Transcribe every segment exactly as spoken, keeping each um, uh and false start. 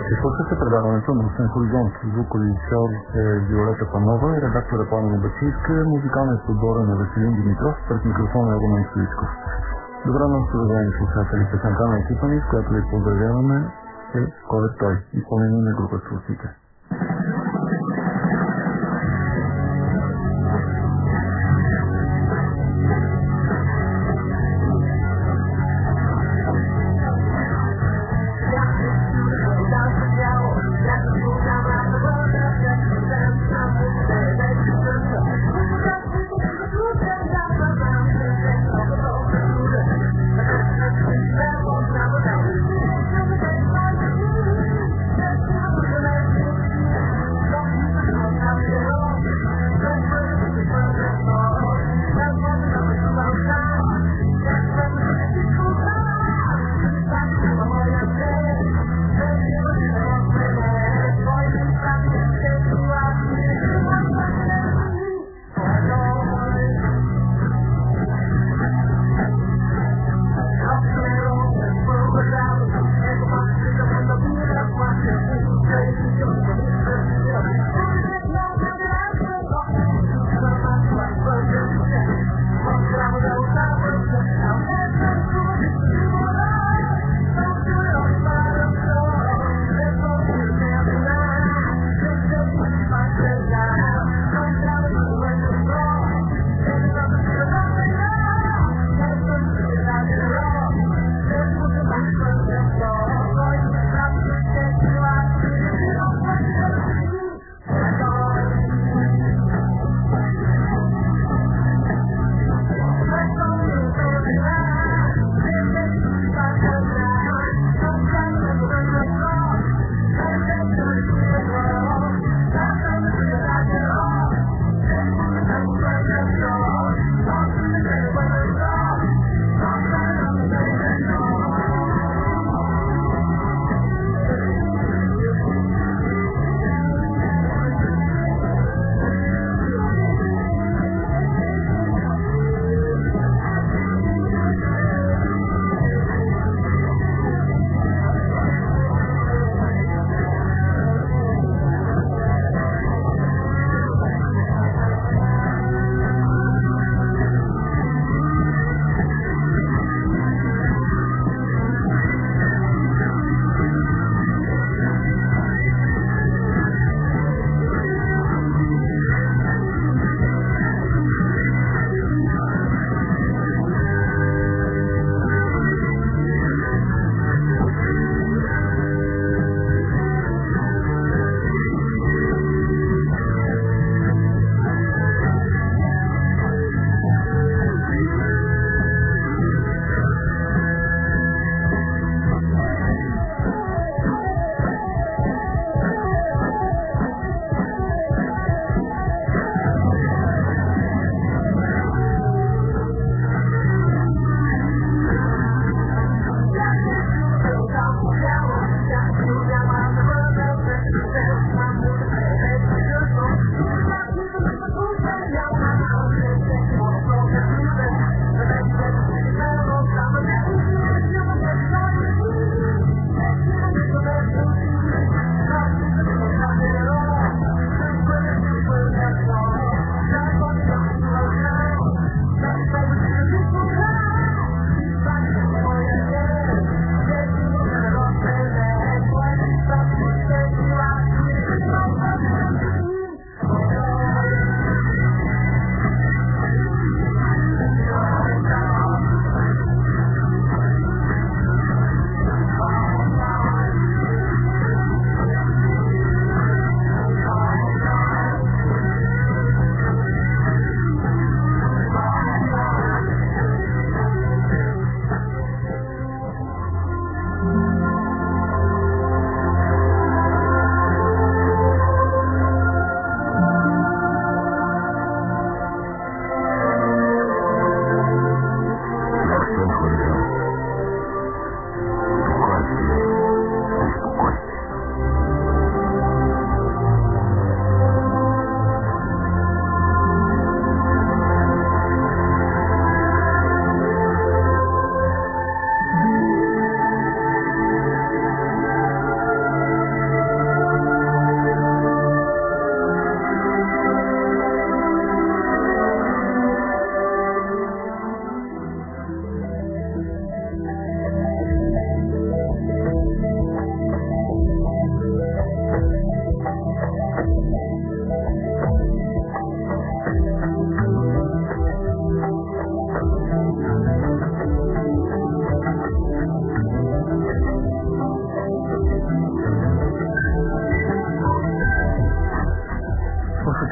Слушате предаването на Осен хоризонт. Звукорежисьор е Виолета Панова и редактор е Пламена Бачийска, музикалният подбор е на Веселин Димитров, пред микрофона е Румен Стоичков. Добра нощ, уважаеми слушатели. Песента на екипа ни, с която ви поздравяваме, е Кой е той? Изпълнение на група Сълците.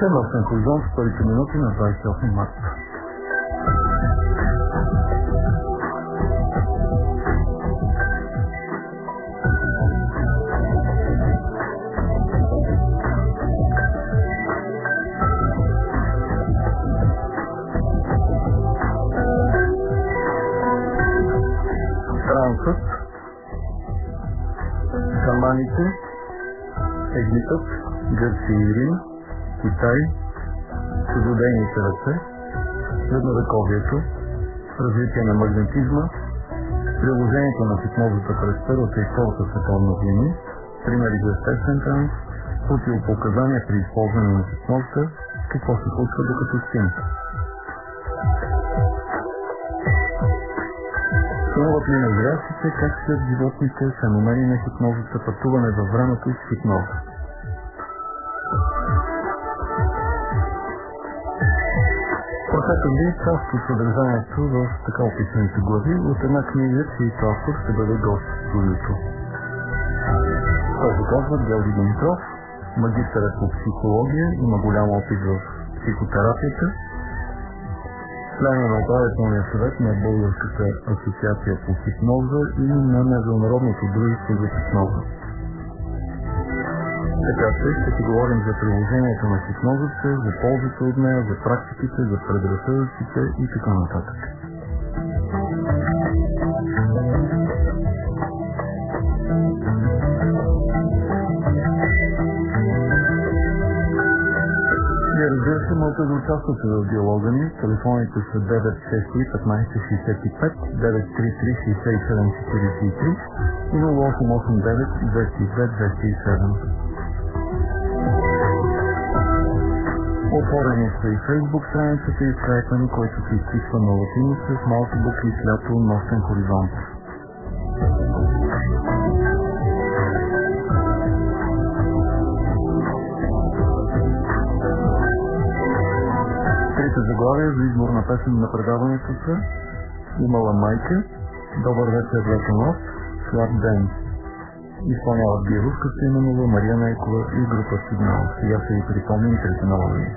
Нощен хоризонт в първите минути на двадесет и осми март. Трансът, шаманите, Египет, Гърция и Рим, Китай, Съзодейните ръце, средновековието, развитие на магнетизма, приложението на хипнозата през Първата и Втората световна войни, примери за естествен транс, противопоказания при използване на хипнозата, какво се случва докато спим. Сънуват ли на зрящите, как след животните, феномени на хипнозата, пътуване във времето с хипноза. Прочетох ви част от съдържанието в така описаните глави от една книга, чието автор ще бъде гост в студиото. Той се казва Георги Димитров, магистър е по психология, има голям опит в психотерапията, член на управителния съвет на Българската асоциация по хипноза и на Международното дружество за хипноза. Така че ще си говорим за приложението на хипнозата, за ползата от нея, за практиките, за предразсъдъците и така нататък. И разбира се, можете да участвате в диалога ни. Телефоните са девет шест три петнайсет шейсет и пет, девет три три шейсет и седем четирийсет и три и нула осем осем девет двеста и две двеста и седем. Отворени са и Фейсбук страницата и скайпа ни, който се изписва на латиница с малки букви с лято Нощен хоризонт. Трите заглавия за избор на песен на предаването са Имала майка, Добър вечер, лека нощ, Слаб ден. Изпълняват ги Руска Стоименова, Мария Нейкова и група Сигнал. Сега ще ви припомним трите налоги.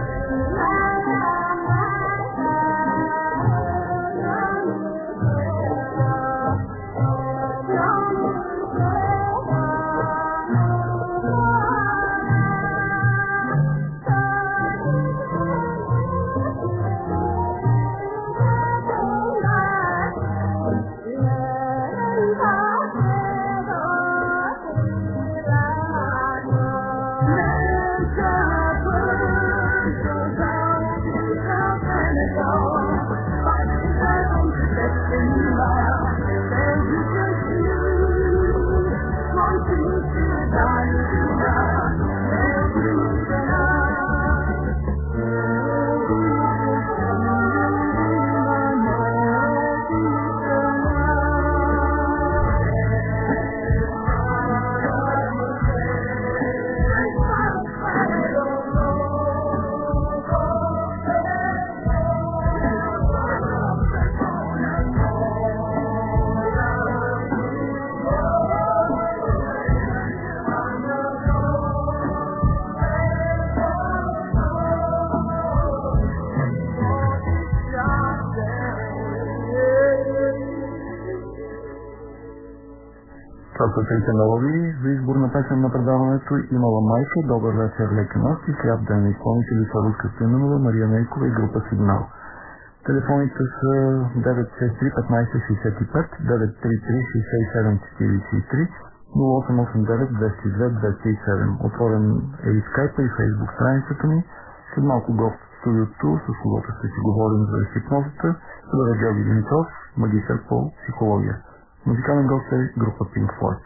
Това са трите налоги за избор на песен на предаването Имала майка, Добър вечер, лека нощ и Хляб ден. Изпълнители са Руска Стоименова, Мария Нейкова и група Сигнал. Телефоните са девет шест три петнайсет шейсет и пет, девет три три шейсет и седем четирийсет и три, нула осем осем девет двеста и две двеста и седем. Отворен е и скайпа и фейсбук страницата ми. След малко гост в студиото, с когото ще си говорим за хипнозата, ще бъде Георги Димитров, магистър по психология. Музикален гост е група Pink Floyd.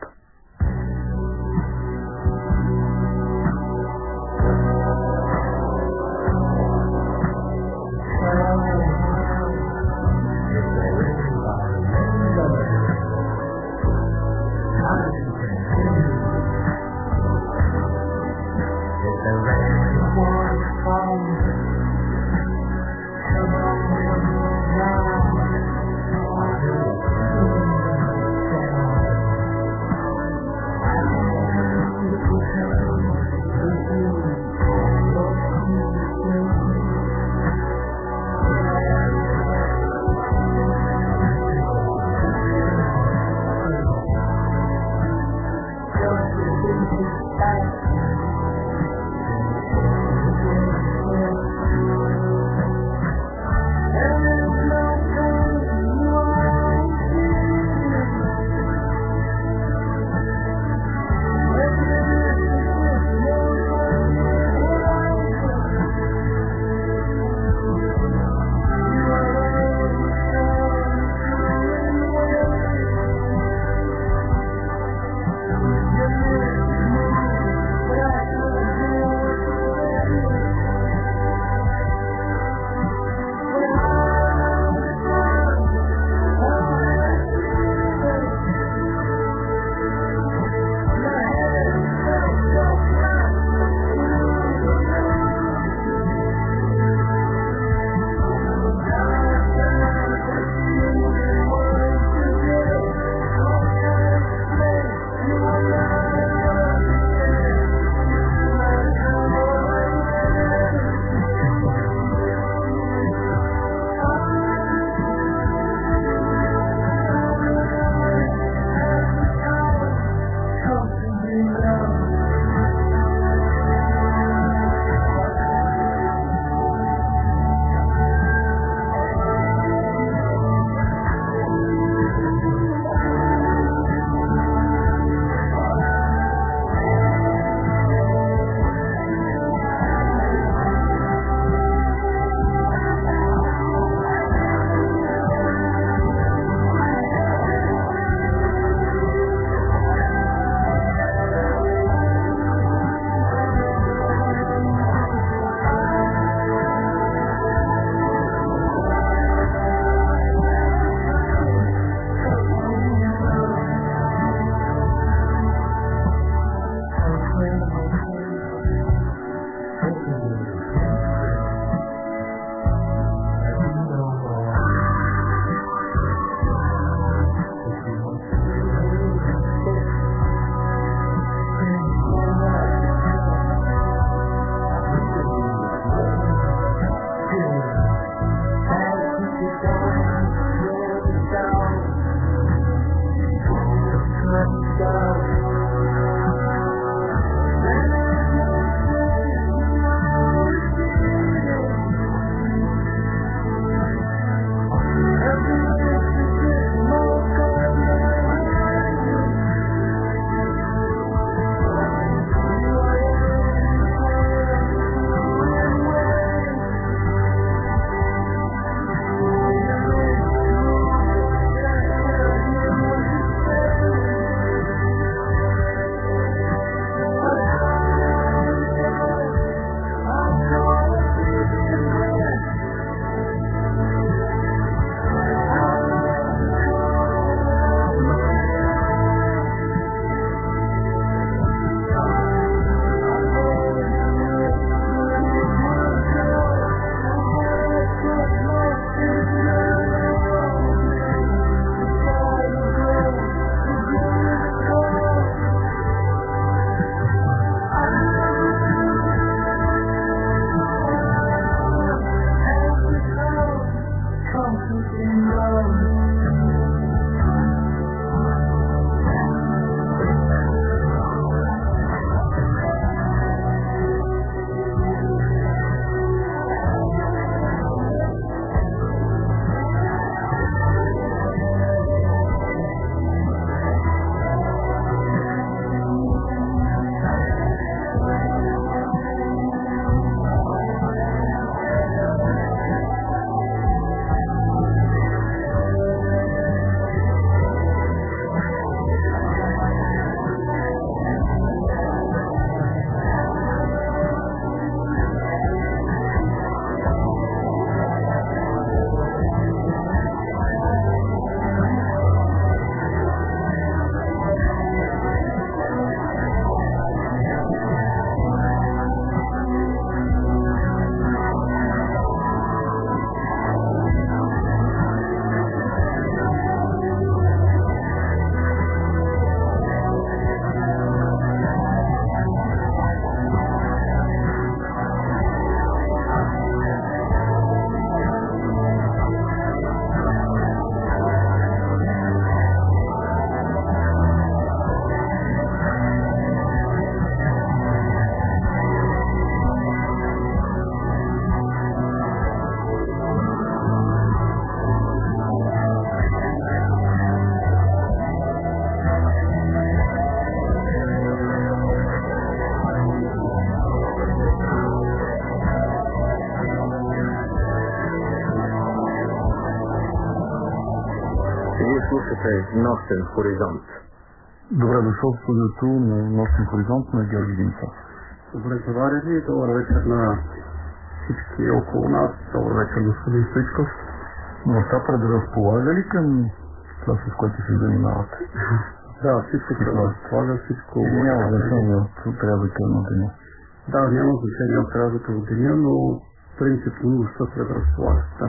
Вие слушате Нощен хоризонт. Добре дошъл в студиото на Нощен хоризонт на Георги Димитров. Добре заварили, добър вечер на всички около нас, добър вечер на господин Стоичков. Но това предразполага ли към това, с което се занимавате? Да, всичко предразполага, всичко... И няма значение от отрязъка на деня. Да, няма значение от отрязъка от деня, но принципно нощта предразполага, да.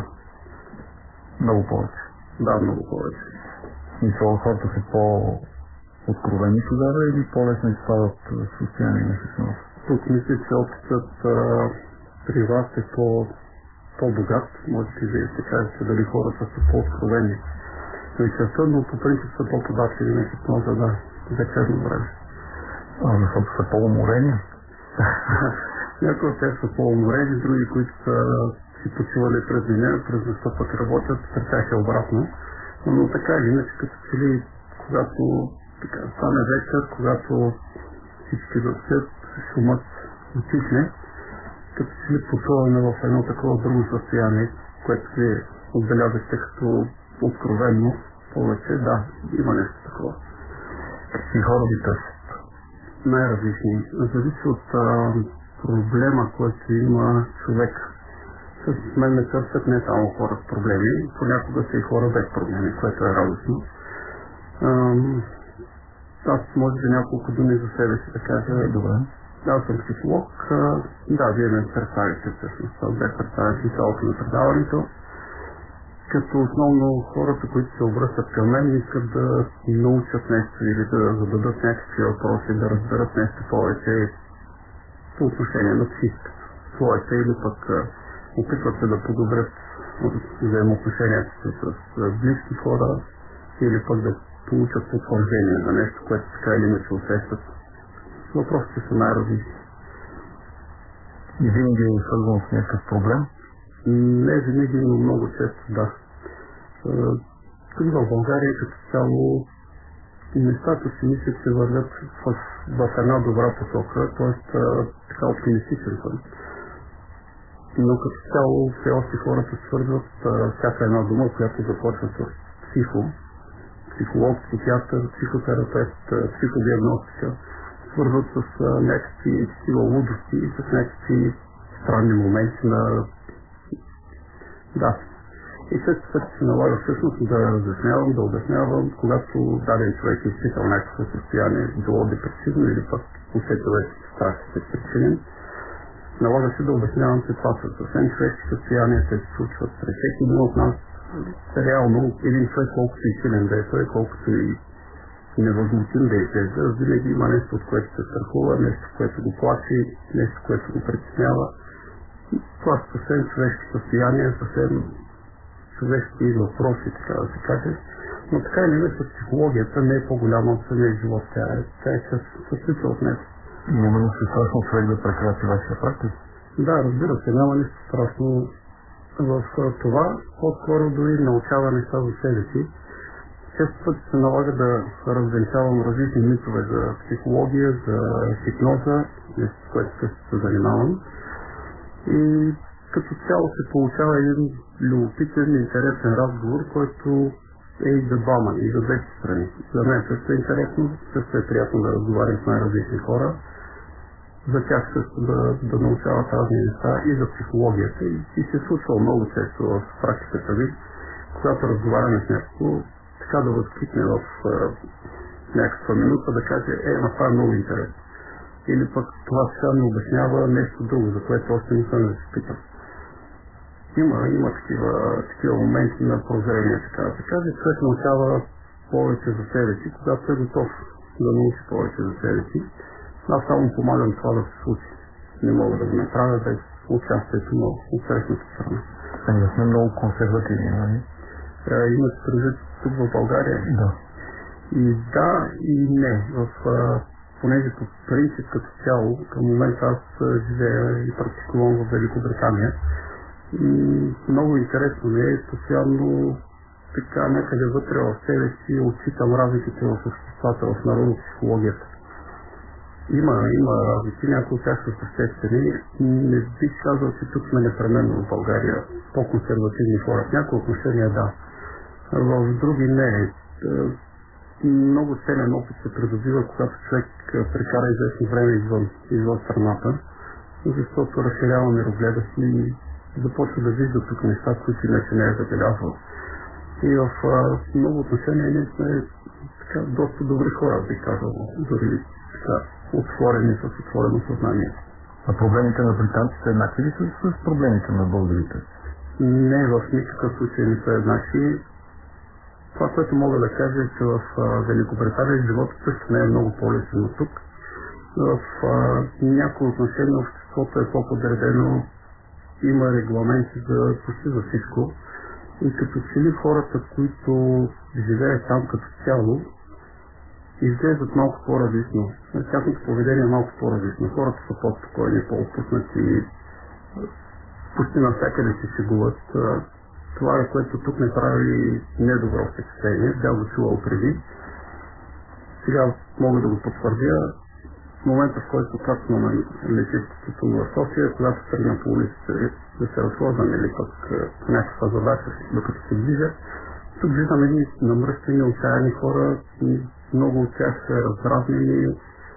Много повече. Да, много повече. Мисля, хората са по-откровени тогава или по-лесно изпадат в състояние на хипноз? Тук мисля, че опитът а, при вас е по, по-богат. Можете ли да се кажете дали хората са по-откровени вечерта, но по принцип са по-податливи на хипноза, да, вечерно време. А, защото са по-уморени? Някои от тях са по-уморени, други, които са си почивали през деня, през нощта пък работят, при тях е обратно. Но така или иначе, като че ли, когато така, стане вечер, когато всички заспят, шумът утихне, като че ли потуваме в едно такова друго състояние, което ви отбелязахте като откровенно повече. Да, има нещо такова. Какви хора ви търсят? Най-различни. Зависи от а, проблема, който има човек. С мен ме търсят не само хора с проблеми, понякога са и хора без проблеми, което е радостно. Ам, аз може би няколко думи за себе си да кажа. Добре. Аз съм психолог. А, да, вие ме представите всъщност. Аз бях представен в началото на предаването. Като основно хората, които се обръщат към мен, искат да научат нещо или да зададат някакви въпроси, да разберат нещо повече по отношение на психиката своята или пък опитват се да подобрят взаимоотношенията с близки хора или пък да получат потвърждение на нещо, което така или иначе усещат. Въпросите са най-различни. И винаги е свързано с някакъв проблем? Не винаги, но много често да. Тук в България като цяло нещата си мисля, че вървят в, в една добра посока, т.е. така оптимистичен съм. Но като цяло все още хората свързват всяка една дума, която започва с психо, психолог, психиатър, психотерапевт, психодиагностика, свързват с някакви такива лудости и с някакви странни моменти на... Да. И често пъти се налага всъщност да разяснявам, да обяснявам, когато даден човек е изпитал някакво състояние, било депресивно или пък усетил вече страх се причинен. Налага се да обяснявам, че това са съвсем човешки състояния, те се случват през всеки един от нас. Реално един човек, колкото и силен да е той, колкото и невъзмутим да изглежда, винаги има нещо, от което се страхува, нещо, което го плаши, нещо, което го притеснява. Това са съвсем човешки състояния, съвсем човешки въпроси, така да се каже. Но така или иначе психологията не е по-голяма от самия живот. Тя е, тя е състоится от него. Няма нищо страшно човек да прекрати вашия практик? Да, разбира се, няма нищо страшно в това. По-скоро дори научава неща за себе си. Често пъти се налага да развенчавам различни митове за психология, за хипноза, нещо, с което също се занимавам. И като цяло се получава един любопитен, интересен разговор, който е и за двама, и за двете страни. За мен също е интересно, също е приятно да разговарям с най-различни хора. За тях също да, да научават разни неща и за психологията. И, и се случва много често в практиката ви, когато разговаряме с някого, така да възкликне в е, някаква минута, да каже, е, на това е много интересно. Или пък това сега ми обяснява нещо друго, за което още не съм да се питам. Има, има такива, такива моменти на прозрение, така да се каже. Човек научава повече за себе си, когато е готов да научи повече за себе си. Аз само помагам това да се случи. Не мога да го направя без участието на отсрещната страна. А не сме много консервативни, нали? Имат предвид тук в България. Да. И да, и не. В, а, понеже по принцип като цяло, към момента аз живея и практикувам в Великобритания. И много интересно ми е, постоянно така някъде вътре в себе си отчитам разликите в обществата, в народопсихологията. Има, има разлики, някои от тях са съществени. Не бих казал, че тук сме непременно в България по-консервативни хора. В някои отношения да. В други не. Много ценен опит се придобива, когато човек прекара известно време извън, извън страната, защото разширява мирогледа си и започва да вижда тук неща, които иначе не е забелязвал. И в а, много отношения ние сме така, доста добри хора, би казал, дори така, отворени с отворено съзнание. А проблемите на британците еднакви ли са с проблемите на българите? Не, в никакъв случай не са еднакви. Това, което мога да кажа е, че в а, Великобритания живота също не е много по-лесен от тук. В а, някои отношения обществото е по-подредено, има регламенти за почти за всичко. И като че ли хората, които живеят там като цяло, изглеждат малко по-различно. Тяхното поведение е малко по-различно. Хората са по-спокойни, по-отпуснати, почти навсякъде се шегуват. Това е, което тук не прави недобро впечатление. Бях го чувал преди. Сега мога да го потвърдя. В момента, в който кацна на летището в София, когато тръгна по улицата да се разхождам или пък някаква задача, докато се движа, тук виждам едни намръщени, отчаяни хора, много от тях са раздразнени,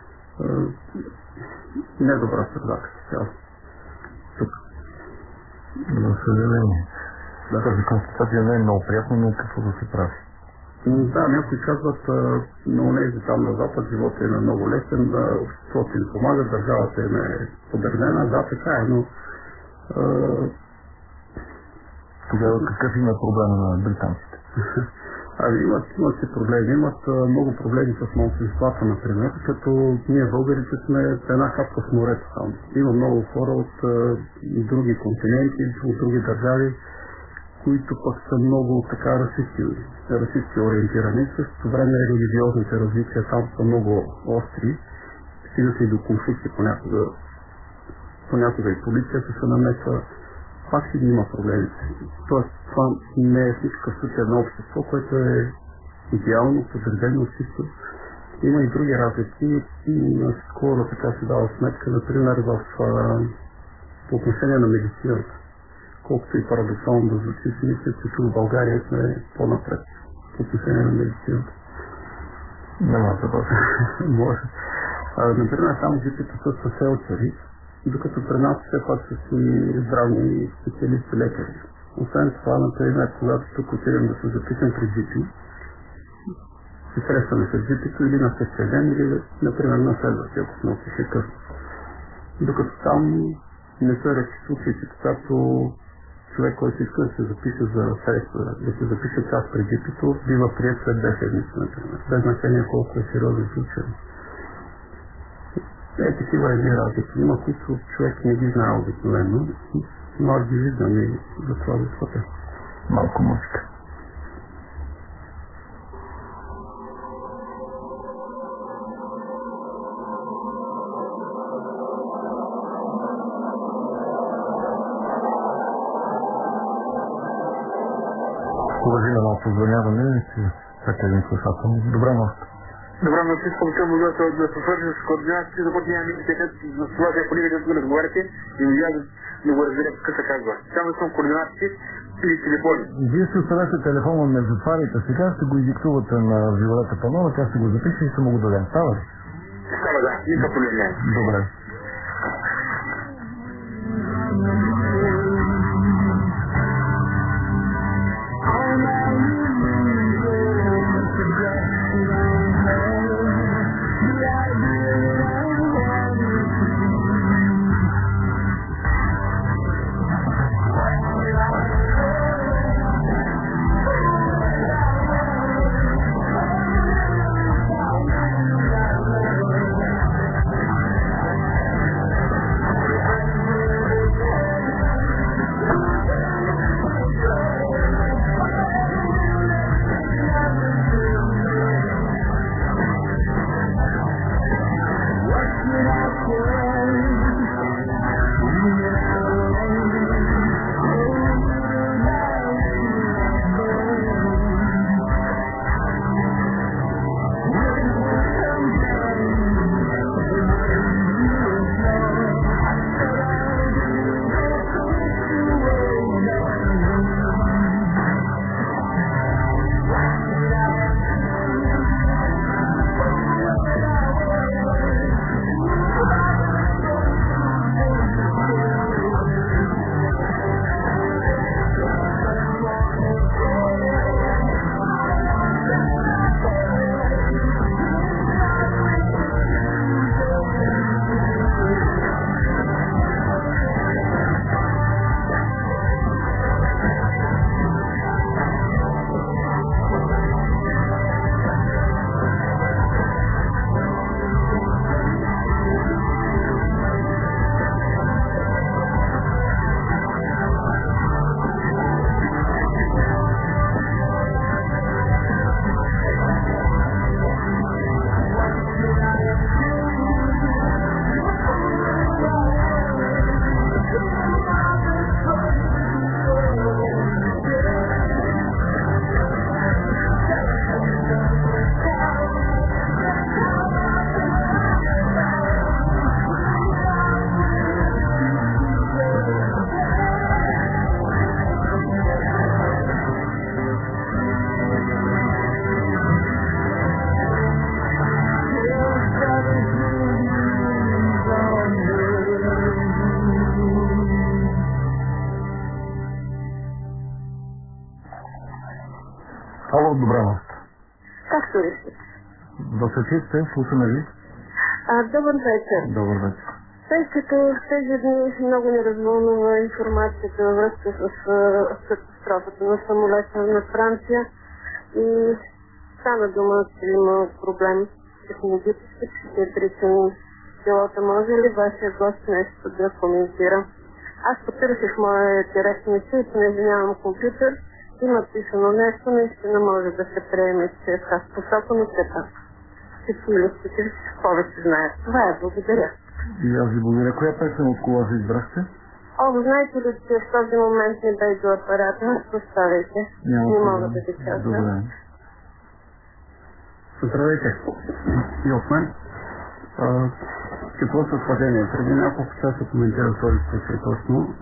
недобра среда като цяло. Тук. За съжаление. Да, тази констатация не е много приятна, но какво да се прави? Да, някои казват, на онези там на Запад живота им е много лесен, да обществото им помага, държавата им е подредена, да, така е, но... Тогава какъв има проблема на британците? Ами имат, имат си проблеми, имат много проблеми с малцинствата, например, като ние българите сме една капка в морето там. Има много хора от други континенти, от други държави, които пък са много така расисти, расисти ориентирани. В същото време религиозните различия там са много остри. Стига се и до конфликти понякога. Понякога и полицията се намесва. Пак си има проблемите. Тоест това не е в никакъв случай едно общество, което е идеално, подредено чисто. Има и други разлики. Скоро така се дава сметка, например, в, по отношение на медицината. Колкото и парадоксално да звучи, си мисля, че тук в България сме по-напред по отношение на медицината. Няма да бъде. Може. Например, само жителите са фелчери, докато при нас все пак са си здравни специалисти лекари. Освен това, например, когато тук отидем да се запишем при джипи, се срещаме с джипито или на същия ден, или, например, на следващия, ако сме отишли късно. Докато там не са речи случаите, когато човек, който иска да се запише за средства, да се запише час при джипито, бива прият след две седмици, например. Без значение колко е сериозен случай. Е, такива едни разлики. Има, които човек не ги знае обикновено, но аз ги виждам и за това да свата. Малко музика. Уважи на малко позвоняване, всяка един слушател. Добра нощ. Добра нощ, искам към да, да се свържа с координациите, защото няма мислите, за това се полига, да го разговаряте и видя да го разберем какво се казва. Само искам координациите или телефони. Вие си оставяте телефона не затваряйте сега, ще го издиктувате на Виолета Панова, тя ще го запише и ще му го дадем. Става ли? Става, да. Нищо проблем не е. Добре. Добра нощ. Както решите. В ефир сте, слушаме ви. А, добър вечер. Добър вечер. Тъй като тези дни много ни развълнува информацията във връзка с катастрофата на самолета на Франция и стана дума, че има проблем технологически, психиатричен. Пилота, може ли вашия гост нещо да коментира? Аз потърсих моя директен сайт, понеже нямам компютър, има писано нещо, наистина може да се приеме, че е в тази посока, но все пак. Специалистите повече знаят. Това е, благодаря. И аз ви благодаря. Коя песен от колажа избрахте? О, знаете ли, че в този момент не бе до апарата? Поставяйте. Няма не проблем. мога да ви кажа. Добре. Здравейте. И от мен. Какво съвпадение? Преди няколко часа коментирах този случай точно.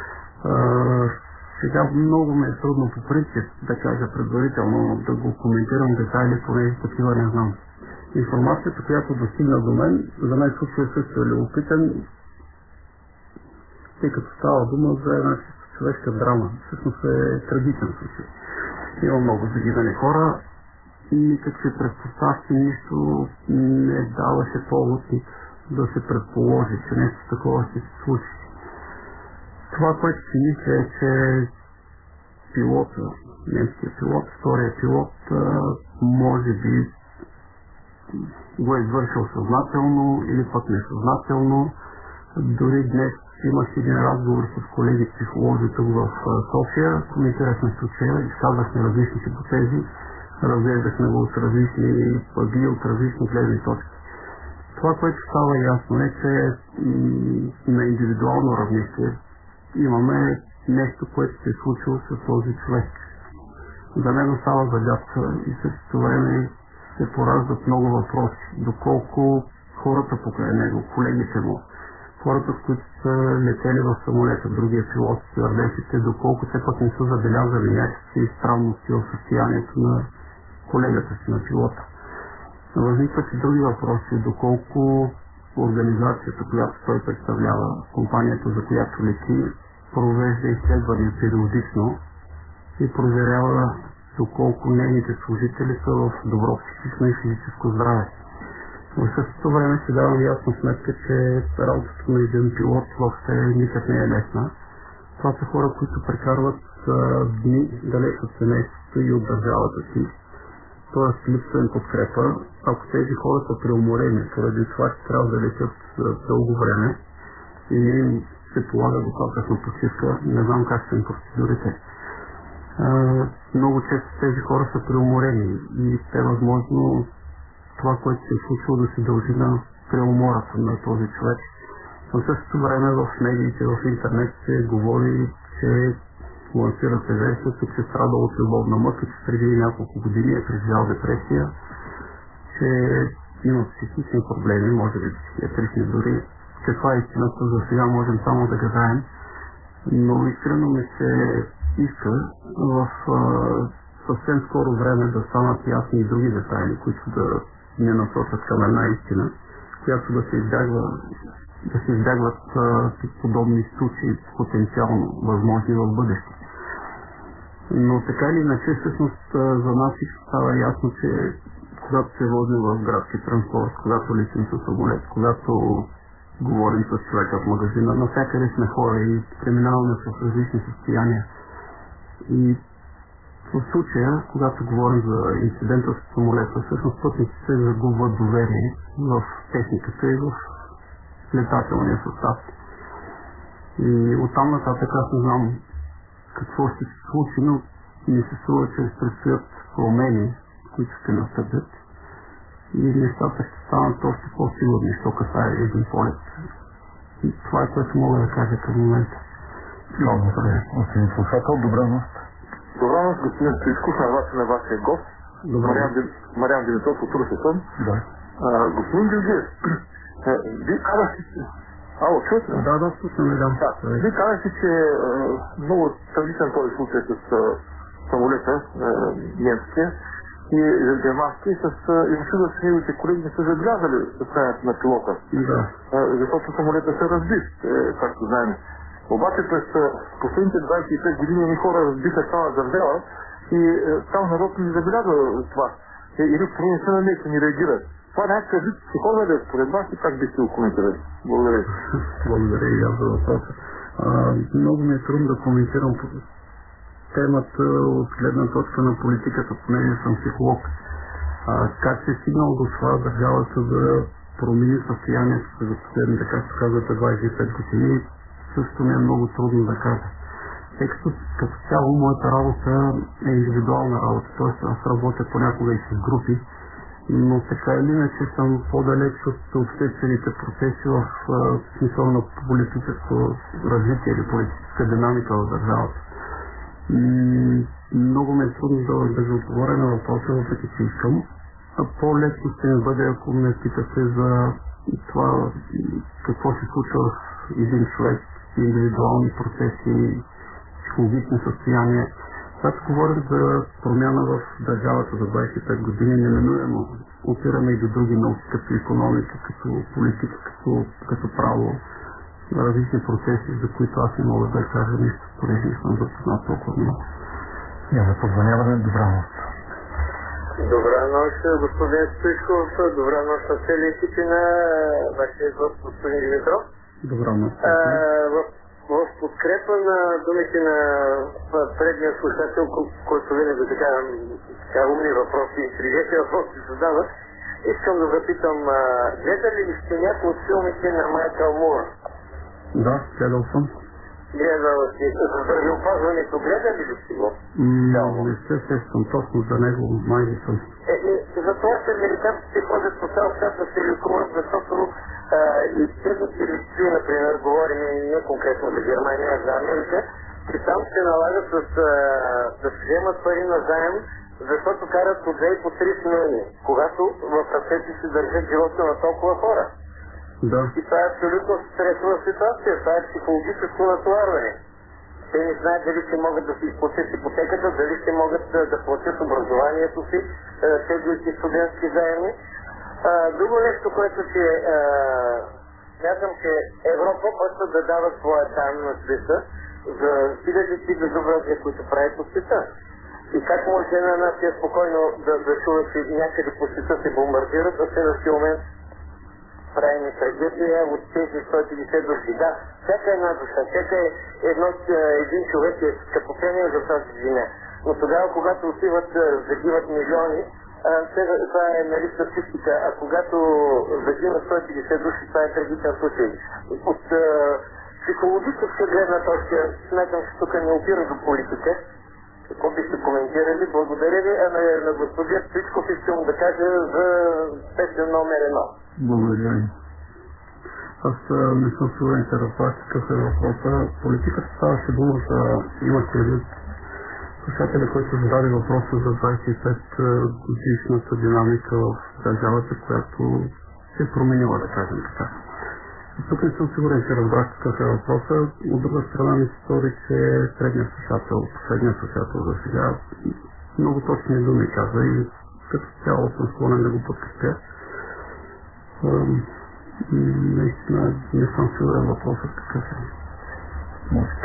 А, сега много ме е трудно по принцип да кажа предварително, да го коментирам детайли, понеже такива не знам. Информацията, която достигна до мен, за мен случай също е любопитен, тъй като става дума за една човешка драма. Всъщност е трагичен случай. Има много загинали хора, никакви предпоставки, нищо не даваше повод да се предположи, че нещо такова ще се случи. Това, което си мисля е, че пилота, немския пилот, втория пилот, може би го е извършил съзнателно или пък несъзнателно. Дори днес имах един разговор с колеги психолози тук в София, коментирахме случая, изказахме различни хипотези, разглеждахме го от различни пъги, от различни гледни точки. Това, което става ясно е, че на индивидуално равнище имаме нещо, което се е случило с този човек. За мен остава загадка и същото време се пораждат много въпроси. Доколко хората покрай него, колегите му, хората, които са летели в самолета, другия пилот, стюардесите, доколко те пък не са забелязали някакви странности в състоянието на колегата си, на пилота. Възникват и други въпроси, доколко организацията, която той представлява, компанията, за която лети, провежда изследвания периодично и проверява доколко нейните служители са в добро психично и физическо здраве. В същото време си давам ясна сметка, че работата на един пилот въобще никак не е лесна. Това са хора, които прекарват а, дни далеч от семейството и от държавата си. Тоест липсва им подкрепа. Ако тези хора са преуморени, поради това, че трябва да летят дълго време и не им се полага достатъчно почивка, не знам как са им процедурите. Uh, много често тези хора са преуморени и те възможно това, което се е случило, да се дължи на преумората на този човек. В същото време в медиите, в интернет се говори, че лансират се версията, че страдал от любовна мъка, че преди няколко години е преживял депресия, че има психични проблеми, може би психиатрични дори. Каква е истината, за сега можем само да гадаем, но искрено ми се иска в а, съвсем скоро време да станат ясни и други детайли, които да не насочат към една истина, която да се избягва, да се избягват а, подобни случаи потенциално възможни в бъдеще. Но така или иначе, всъщност за нас всичко става ясно, че когато се возим в градски транспорт, когато летим със самолет, когато говорим с човека в магазина, навсякъде сме хора и преминаваме с различни състояния. И в случая, когато говорим за инцидента с самолета, всъщност пътниците се загубват доверие в техниката и в летателния състав. И оттам нататък аз не знам какво ще се случи, но ми се струва, че предстоят промени, които ще настъпят и нещата ще станат още по-сигурни, що касае един полет. И това е, което мога да кажа към момента. Господин слушател, добра нощ. Добра нощ, господин Стоичков, на вас и на вашия гост. Мариан Димитров от Русе съм. Да. А, господин Георгиев, вие казахте, че... Ало, чуете? Да, да, слушаме, да. Да, вие казахте, че е много трагичен този случай с самолета, немския и германския, с изучил, че неговите колеги не са забелязали състоянието на пилота. Да. Защото самолета се разбит, както знаем. Обаче през последните двадесет и пет години ни хора разбиха цяла държава и е, там народ не забелязва това. Е, или поне не се намеси, не реагира. Това някакъв вид психоза ли е според вас и как бихте го коментирали? Благодаря. Благодаря и аз за въпроса. Много ми е трудно да коментирам темата от гледна точка на политиката, понеже съм психолог. А, как се е стигнал до това държавата да промени състоянието за последните, както казвате, двайсет и пет години, също ми е много трудно да кажа. Тъй като като цяло моята работа е индивидуална работа, т.е. аз работя понякога и с групи, но така или иначе съм по-далеч от обществените процеси в смисъл на политическо развитие или политическа динамика в държавата. Много ме е трудно да, да ви отговоря на въпроса, въпреки че искам. А по-лесно ще ми бъде, ако ме питате за това какво се случва в един човек, индивидуални процеси, психологични състояния. Когато говорим за промяна в държавата за двайсет и пет години, неминуемо опираме и до други науки, като икономика, като политика, като, като право, различни процеси, за които аз не мога да кажа нищо, понеже не съм запознат толкова много. Няма позвъняване, добра нощ. Добра нощ, господин Стоичков, добра нощ на цели екипи на вашия гост, господин Димитров. Добра нощ. В подкрепа на думите на предния слушател, който винаги така, така умни въпроси, интелигентни въпроси задава, искам да запитам, гледали ли сте някои от филмите на Майкъл Мур? Да, гледал съм. Гледал си. За здравеопазването гледали ли си го? Ммм, не се сещам точно за него, май не съм. Е, е, за това, че американците ходят по цял свят да се лекуват, защото и следните листри, например, говорим не конкретно за Германия, а за Америка, че там се налагат с, а, да се вземат пари на заем, защото карат по две и по три смени, когато в ръцете си държат живота на толкова хора. Да. И това е абсолютно стресова ситуация, това е психологическо натоварване. Те не знаят дали ще могат да си изплатят ипотеката, дали ще могат да, да платят образованието си, теглите студентски заеми. А, друго нещо, което ще смятам, че Европа почва да дава своя дан на света за хилядите безобразия, които прави по света. И как може една нация спокойно да, да чува, че някъде по света се бомбардират, а следващия момент правим трагедия от тези сто и петдесет души. Да, всяка една душа, всяка едно, един човек е скъпоценен за тази земя. Но тогава, когато отиват, загиват милиони, това е нали статистика, а когато загинат сто и петдесет души, това е трагичен случай. От психологическа гледна точка, смятам, че тук не опира до политика. Какво бихте коментирали? Благодаря ви, а на, на господин Стоичков искам да кажа за песен номер едно. Благодаря ви. Аз не съм сигурен, че разбрах какъв е въпроса. Политиката ставаше дума за имате ли слушателя, който зададе въпроса за двайсет и пет годишната динамика в държавата, която се е променила, да кажем така. Тук не съм сигурен, че разбрах какъв е въпроса. От друга страна ми се стори, че средният слушател, последният слушател за сега, много точни думи каза и като цяло съм склонен да го подкрепя. Наистина не съм сигурен въпросът какъв е. Музика.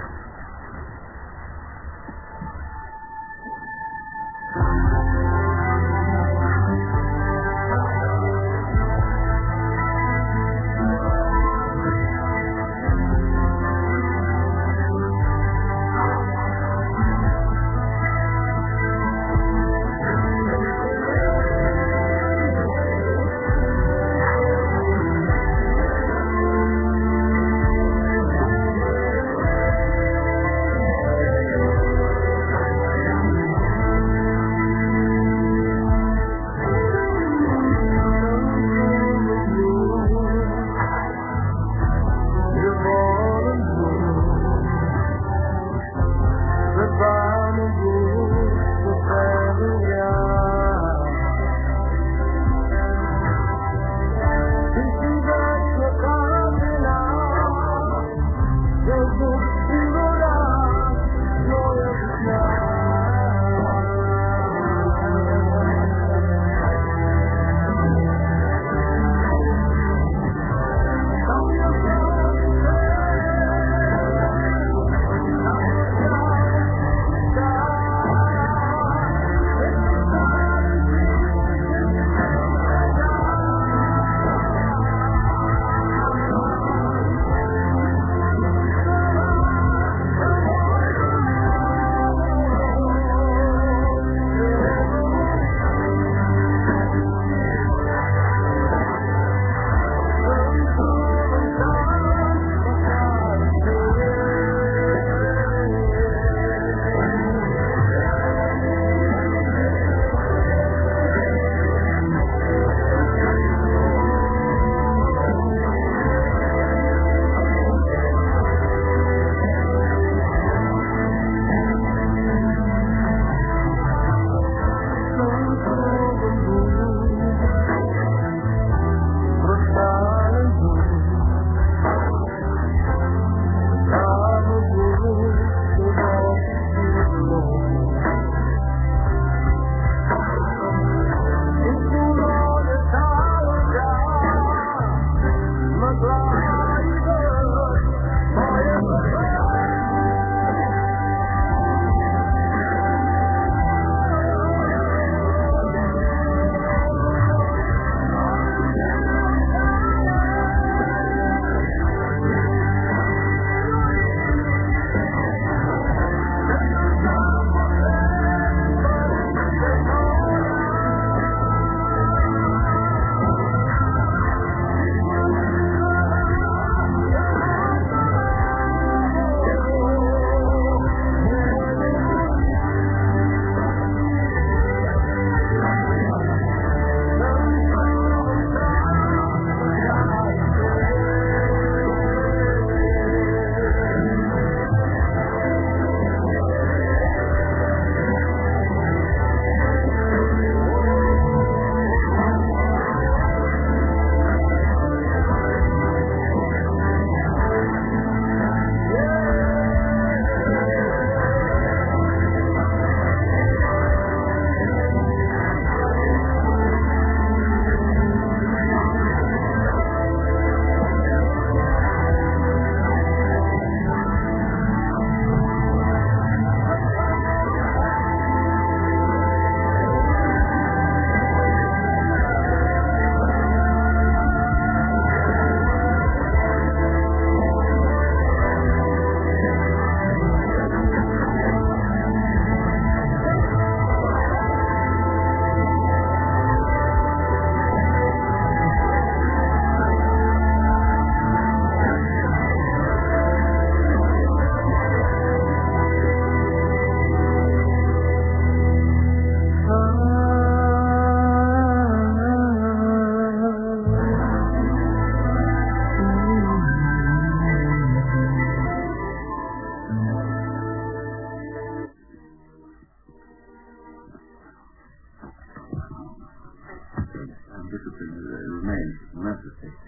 detto che non è, non è perfetto.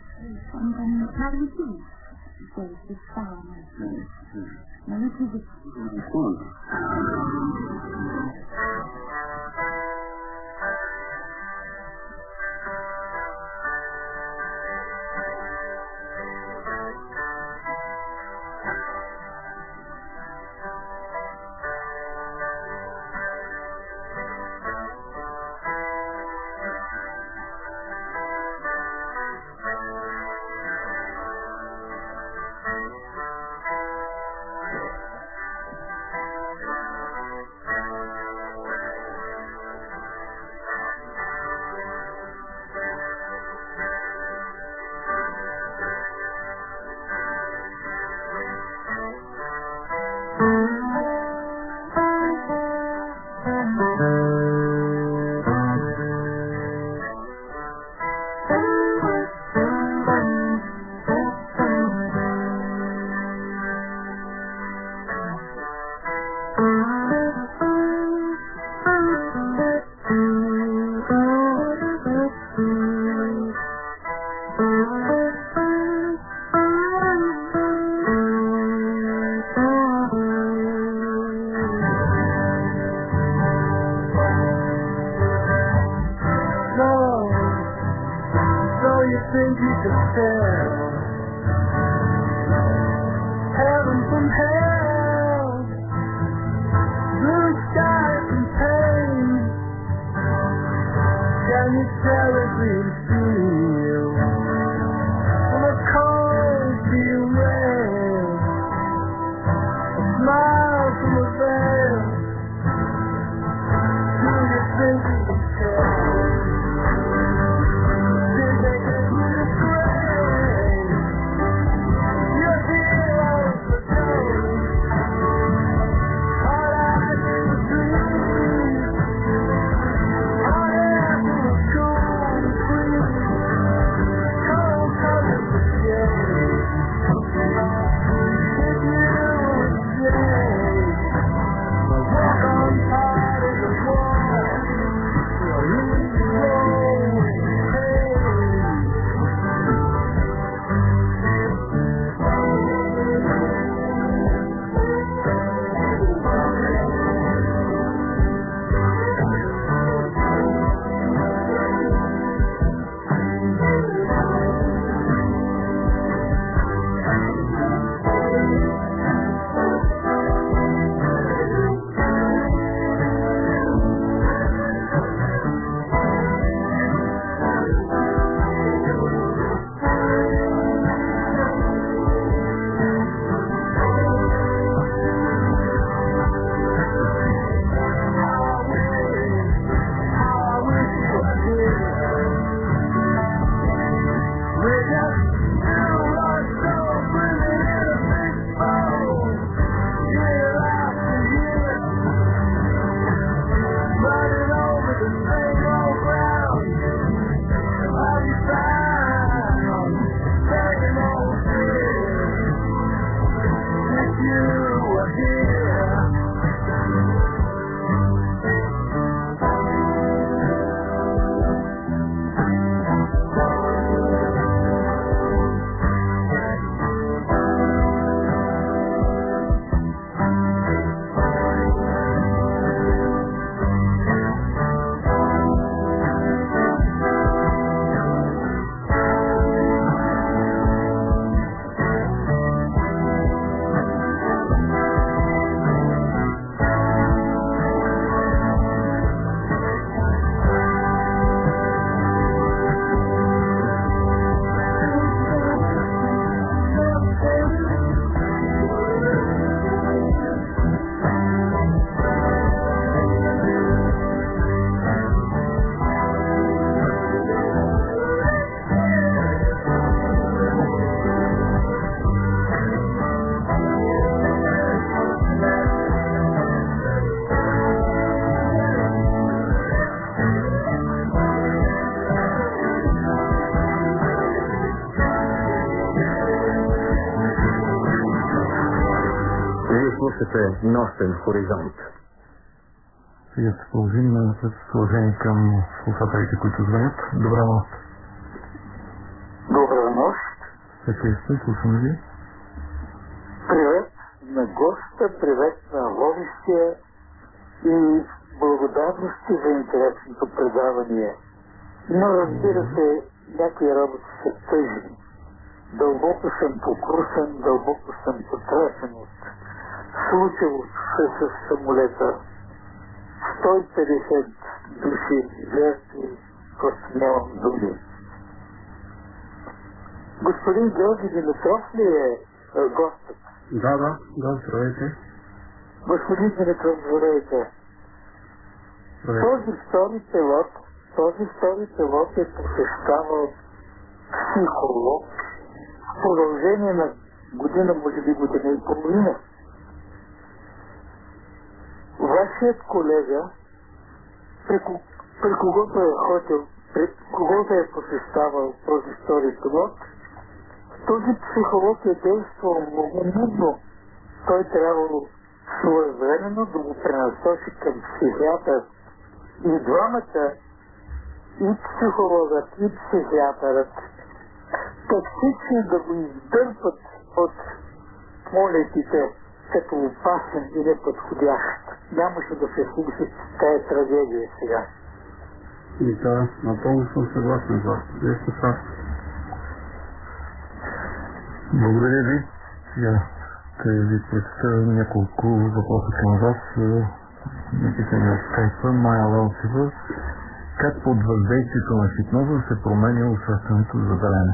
Ma di più, si stavano. Ma non più di Scusa. Вие слушате Нощен хоризонт. Сега се положим с уважение към слушателите, които звънят. Добра нощ. Добра нощ. Какви сте? Слушаме ви. Привет на госта, привет на водещия и благодарности за интересното предаване. Но разбира се, някои работи са тъжни. Дълбоко съм покрусен, дълбоко съм потресен от случилото се с самолета. сто и петдесет души жертви, просто нямам думи. Господин Георги Димитров ли е, е гостът? Да, да, да, здравейте. Господин Димитров, здравейте. Този втори пилот, този втори пилот е посещавал психолог в продължение на година, може би година и половина. Вашият колега, при, при когото е ходил, при когото е посещавал този втори пилот, този психолог е действал много нудно. Той трябвало своевременно да го пренасочи към психиатър. И двамата, и психологът, и психиатърът, тактично да го издърпат от полетите като опасен и неподходящ. Нямаше да се случи тая трагедия сега. И да, напълно съм съгласен с вас. Вие сте прав. Благодаря ви. Сега ще ви прочета няколко въпроса към вас. Написани от скайпа. Майя Лалчева. Как под въздействието на хипноза се променя усещането за време?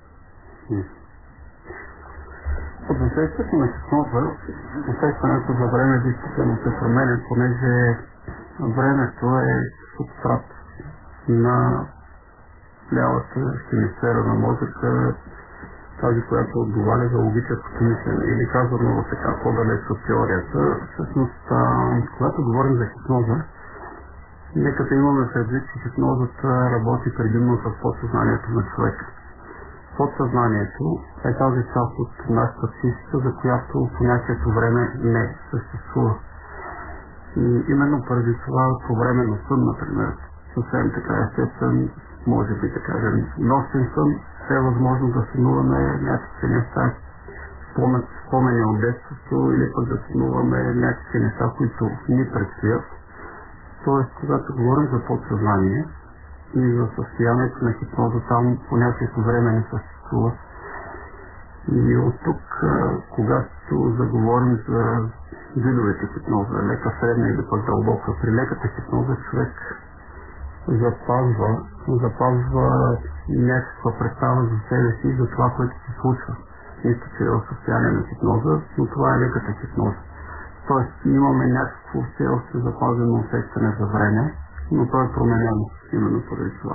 Под въздействието на хипноза усещането за време действително се променя, понеже времето е субстрат на лявата хемисфера на мозъка, тази, която отговаря за логическото мислене, или казано така по-далеч от теорията. Всъщност, когато говорим за хипноза, нека да имаме предвид, че хипнозата работи предимно с подсъзнанието на човека. Подсъзнанието е тази част от нашата психика, за която понятието време не съществува. И именно преди това по време на сън, например, съвсем така естествен, може би да кажем, нощен сън, е възможно да сънуваме някакви неща, спомени от детството, или пък да сънуваме някакви неща, които ни предстоят. Тоест, когато говорим за подсъзнание и за състоянието на хипноза, там понятието време не съществува. И от тук, когато заговорим за видовете хипноза, лека, средна или пък дълбока, при леката хипноза човек запазва, запазва някаква представа за себе си и за това, което се случва. Нищо, че е в състояние на хипноза, но това е леката хипноза. Тоест, имаме някакво все още запазено усещане за време, но то е променено именно поради това.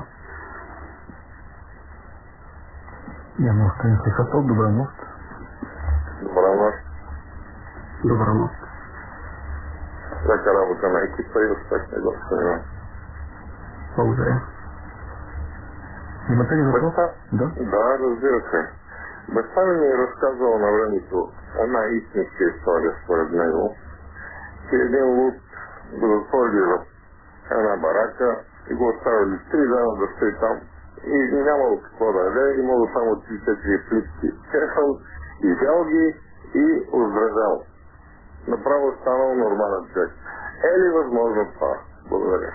Няма още не слушател. Добра нощ. Добра нощ. Добра нощ. Лека работа на екипа и успешни гостени. Благодаря. Имате ли въпрос? Да. Да, разбира се. Баща ми ми е разказал на времето една истинска история според него, че един луд го затворили в една барака и го оставили три дена да стои там и нямало какво да яде, имало само три-четири плитки кефън, изял ги и оздравял. Направо станал нормален човек. Е ли възможно това? Благодаря.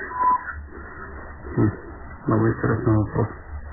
Много интересен въпрос.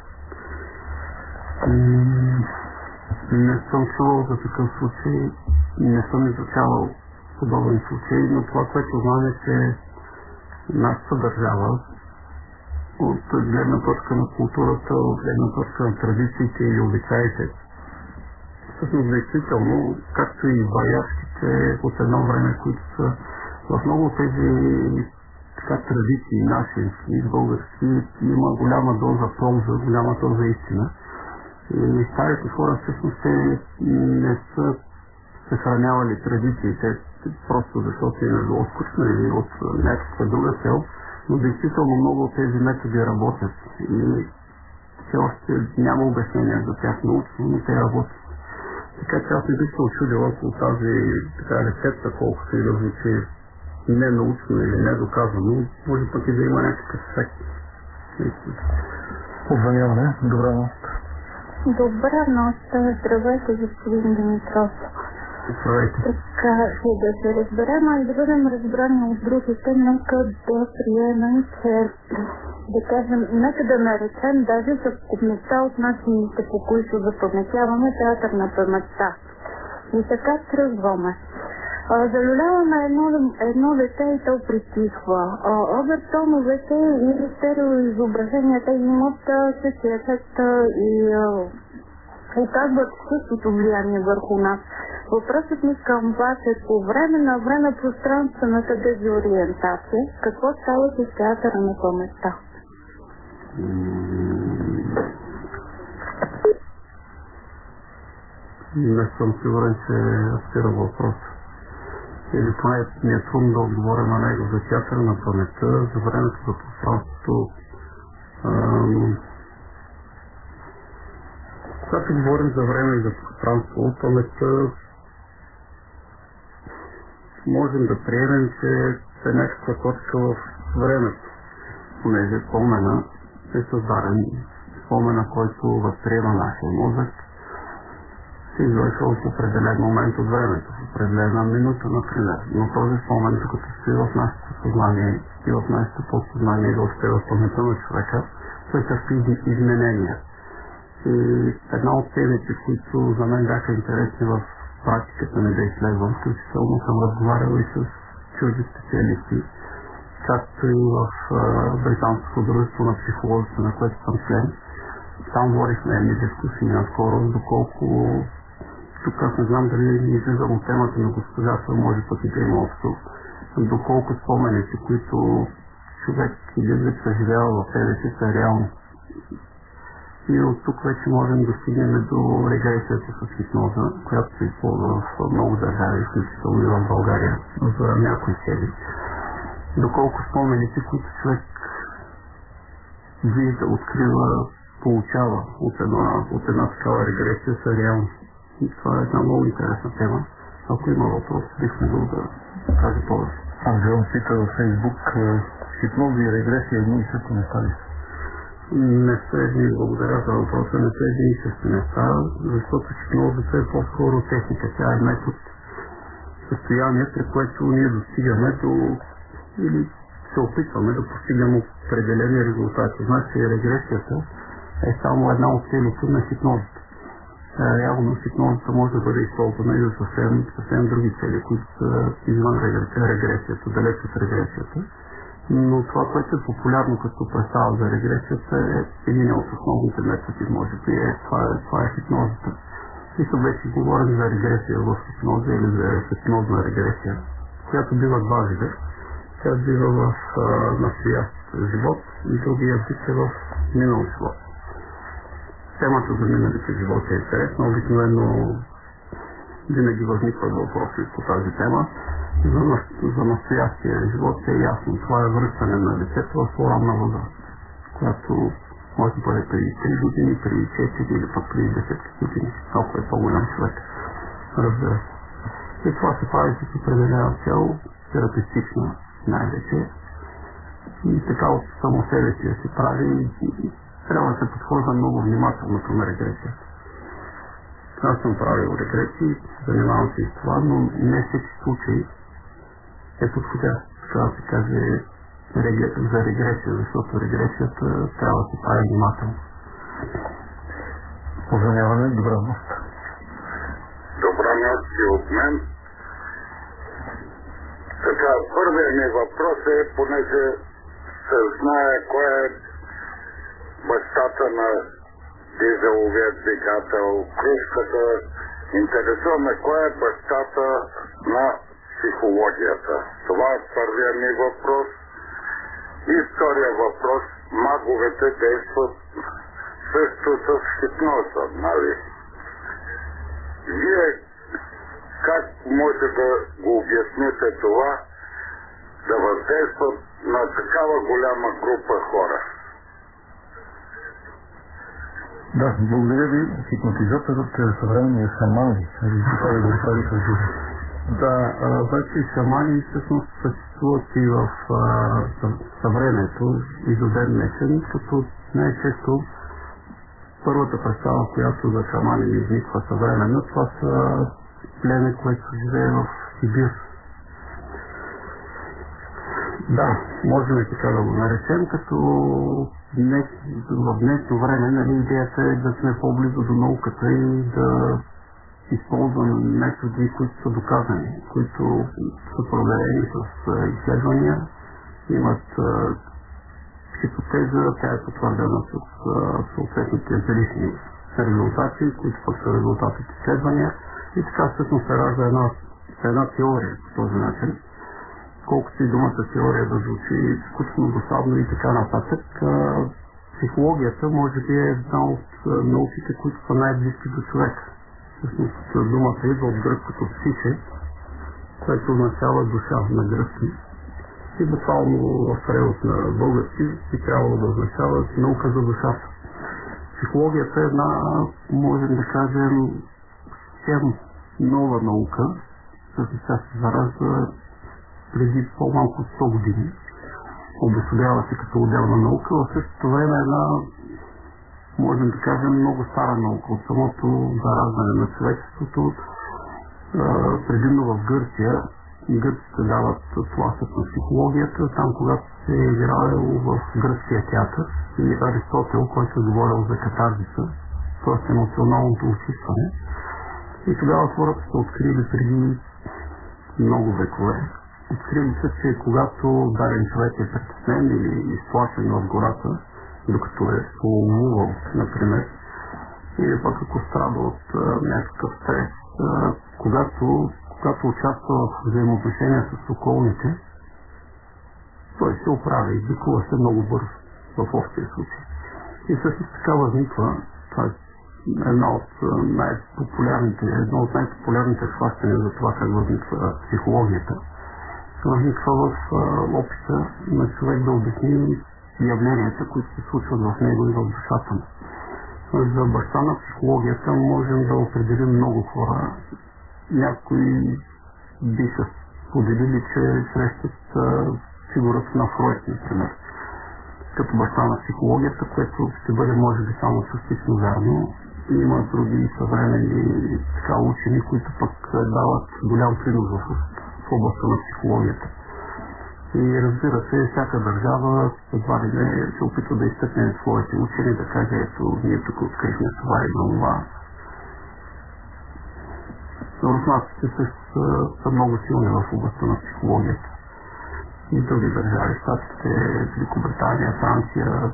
Не съм чувал за такъв случай, не съм изучавал подобен случай, но това, което знам е, че нашата държава от гледна точка на културата, от гледна точка на традициите и обичаите, всъщност действително, както и баяшките от едно време, които са в много тези така традиции наши и български, има голяма доза полза, голяма доза истина. И старите хора всъщност те не са съхранявали традициите, просто защото им е било скучно или от някаква друга цел, но действително много от тези методи работят и все още няма обяснение за тях научно, но те работят. Така че аз не бих се очудил, ако тази така рецепта, колкото и да звучи не научно или не доказано, може пък и да има някакъв ефект. Обвиняване. Добра нощ. Добра нощ. Здравейте, господин Димитров. Здравейте. Така, за да се разберем, а и да бъдем разбрани от другите, нека да приемем, че да кажем, нека да наречем даже съвкупността от начините, по които запаметяваме театър на паметта. И така тръгваме. Залюляваме едно, едно дете и то притихва. Обертоновете и стереоизображенията имат същия ефект и оказват същото влияние върху нас. Въпросът ми към вас е: по време на време пространствената дезориентация, какво става с театъра на паметта? Не съм сигурен, че разбира въпрос. Или поне ми е трудно да отговоря на него. За театъра на паметта, за времето, за пространството. Ам... Когато говорим за време и за пространство, паметта можем да приемем, че е някаква точка в времето. Понеже спомена е създаден, спомена, който възприема нашия мозък, се извършва в определен момент от времето, в определена минута, например. Но този спомен, докато стои в нашето съзнание и в нашето подсъзнание и въобще в паметта на човека, той търпи изменения. И една от темите, които за мен бяха интересни в практиката ми да изследвам, включително съм разговарял и с чужди специалисти, както и в Британското дружество на психолозите, на което съм член. Там водихме едни дискусии наскоро, доколко тук аз не знам дали не излизам от темата на госпожата, може пък и да има общо, доколко спомените, които човек или да преживява в себе си, са реални. И от тук вече можем да стигнем до регресията с хипноза, която се използва в много държави, включително и в България, за някои цели. Доколко спомените, които човек вижда, открива, получава от една, от една такава регресия, са реални. И това е една много интересна тема. Ако има въпрос, бих могъл да кажа повече. Анжел пита във Фейсбук: хипноза и регресия едни и същи неща ли? Не са едни, благодаря за въпроса, не са едни и същи неща, защото хипнозата е по-скоро техника. Тя е метод, състояние, при което ние достигаме до, или се опитваме да постигнем определени резултати. Значи регресията е само една от целите на хипнозата. Реално хипнозата може да бъде използвана и за съвсем, съвсем други цели, които са извън регресията, далеч от регресията. Но това, което е популярно като представа за регресията, е един от основните методи, може би, е, това, е, това е хипнозата. И са вече говорим за регресия в хипноза или за хипнозна регресия, която бива два вида. Тя бива в настоящ живот и другия вид е в минал живот. Темата за миналите животи е интересна, обикновено винаги възникват въпроси по тази тема. За, за настоящия живот е ясно. Това е връщане на детето в по-ранна възраст, която може да бъде преди три години, преди четири или пък преди десет години, ако е по-голям човек. Разбира се. И това се прави с определена цел, терапевтична най-вече. И така от само себе си се прави и трябва да се подхожда много внимателно към регресията. Аз съм правил регресии, занимавам се и с това, но не всеки случай е подходящ, така да се каже, за регресия, защото регресията трябва да се прави внимателно. Поздравяване, добра нощ. Добра нощ и от мен. Така, първият ми въпрос е, понеже се знае кой е бащата на дизеловия двигател, кружката, интересуваме кой е бащата на психологията. Това е първият ми въпрос. И втория въпрос: маговете действат също с хипноза, нали? Вие как може да го обясните това, да въздействат на такава голяма група хора? Да, благодаря ви. Хипнотизаторът е съвременния шаман ли? Това е да го прави с живо. Да, вече шамани всъщност съществуват и в съвремето и до ден днешен, като най-често първата представа, която за шамани ми изниква съвременно, това са племе, което живее в Сибир. Да, можем и така да го наречем, като днес, в днешно време, нали, идеята е да сме по-близо до науката и да използваме методи, които са доказани, които са проверени с изследвания, имат хипотеза, тя е потвърдена с съответните емпирични резултати, които пък са резултати от изследвания, и така всъщност се ражда една, една теория по този начин. Колкото и думата теория да звучи скучно, досадно и така нататък, психологията може би е една от науките, които са най-близки до човека. Всъщност думата идва от гръцкото психе, което означава душа на гръцки. И буквално в превод на български би трябвало да означава наука за душата. Психологията е една, можем да кажем, съвсем нова наука, защото тя се заражда преди по-малко от сто години. Обособява се като отделна наука, в същото време една, можем да кажем, много стара наука. От самото зараждане на човечеството, предимно в Гърция, гърците дават тласък на психологията, там когато се е играл в гръцкия театър, и Аристотел, който е говорил за катарзиса, т.е. емоционалното очистване. И тогава хората са открили преди много векове. Открили се, че когато даден човек е притеснен или изплашен в гората, докато е ловувал, например, или пък ако страда от а, някакъв стрес, а, когато, когато участва в взаимоотношения с околните, той се оправя и излекува се много бързо в общия случай. И всъщност така възниква, това е една от най-популярните, едно от най-популярните схващания за това как възниква психологията. Възниква в а, опита на човек да обясни явленията, които се случват в него и в душата му. За баща на психологията можем да определим много хора. Някои биха споделили, че срещат фигурата на Фройд, например, като баща на психологията, което ще бъде може би само частично вярно. Има други съвременни така учени, които пък дават голям принос в, в областта на психологията. И разбира се, всяка държава едва ли не се опитва да изтъкне своите учени, да каже, ето, ние тук открихме това и на това. Руснаците също са, са много силни в областта на психологията. И други държави, Щатите, Великобритания, Франция.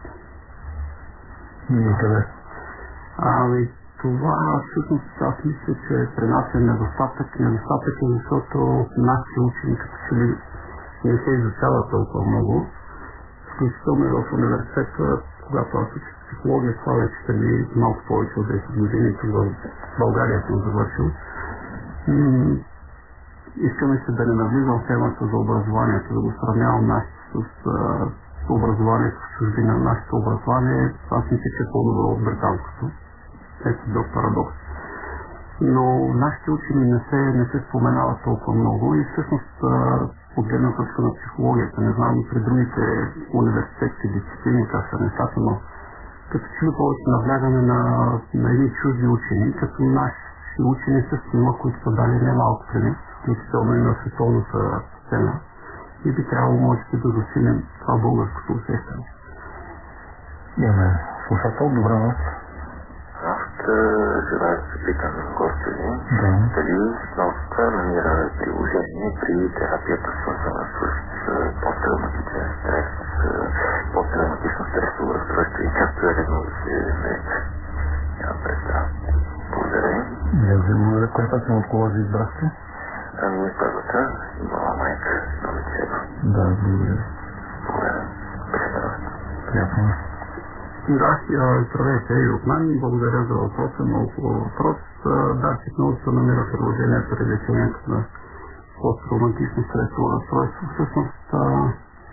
И къде? Ами това всъщност аз мисля, че при нас е недостатък. Недостатък е, защото нашите учени като че ли не се изучава толкова много. Включително в университета, когато аз учих психология, това вече преди малко повече от десет години, тук в България съм завършил. М- искаме се да не навлизам в темата за образованието, да го сравнявам нашето с а, образованието в чужбина. Нашето образование, аз мисля, че е по-добро от британското. Ето друг парадокс. Но нашите учени не се, не се споменават толкова много и всъщност от гледна точка на психологията, не знам и при другите университетски дисциплини как са нещата, но като че ли повече наблягаме на, на едни чужди учени, като наши учени също има, които са дали немалко принос, включително и на световната сцена, и би трябвало може да засилим това българското усещане. Имаме слушател, добра нощ. Аз желая да се питам на гостя ви, да. Дали наука намира приложение при терапията, свързана с посттравматичен стрес, посттравматично стресово разстройство и както е редно да се нарича. Нямам представа. Благодаря ви. Не взема контакт на от кого ви избрахте? Ами първата, мала майка, много чева. Да, благодаря. Благодаря. Приятно. Да, здравейте и от мен. Благодаря за въпроса. Много хубав въпрос. Да, действително се намира приложение при лечението на посттравматично стресово разстройство. Всъщност, а,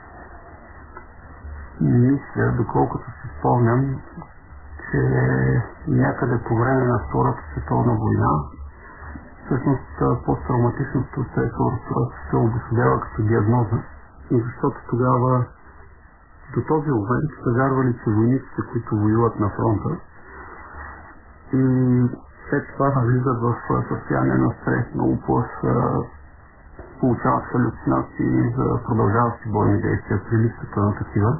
мисля, доколкото си спомням, че някъде по време на Втората световна война всъщност посттравматичното стресово разстройство се обособява като диагноза, защото тогава до този момент са вярвали, че войниците, които воюват на фронта, и след това навлизат в състояние на стрес, много плъс, получават халюцинации за продължаващи бойни действия при липсата на такива.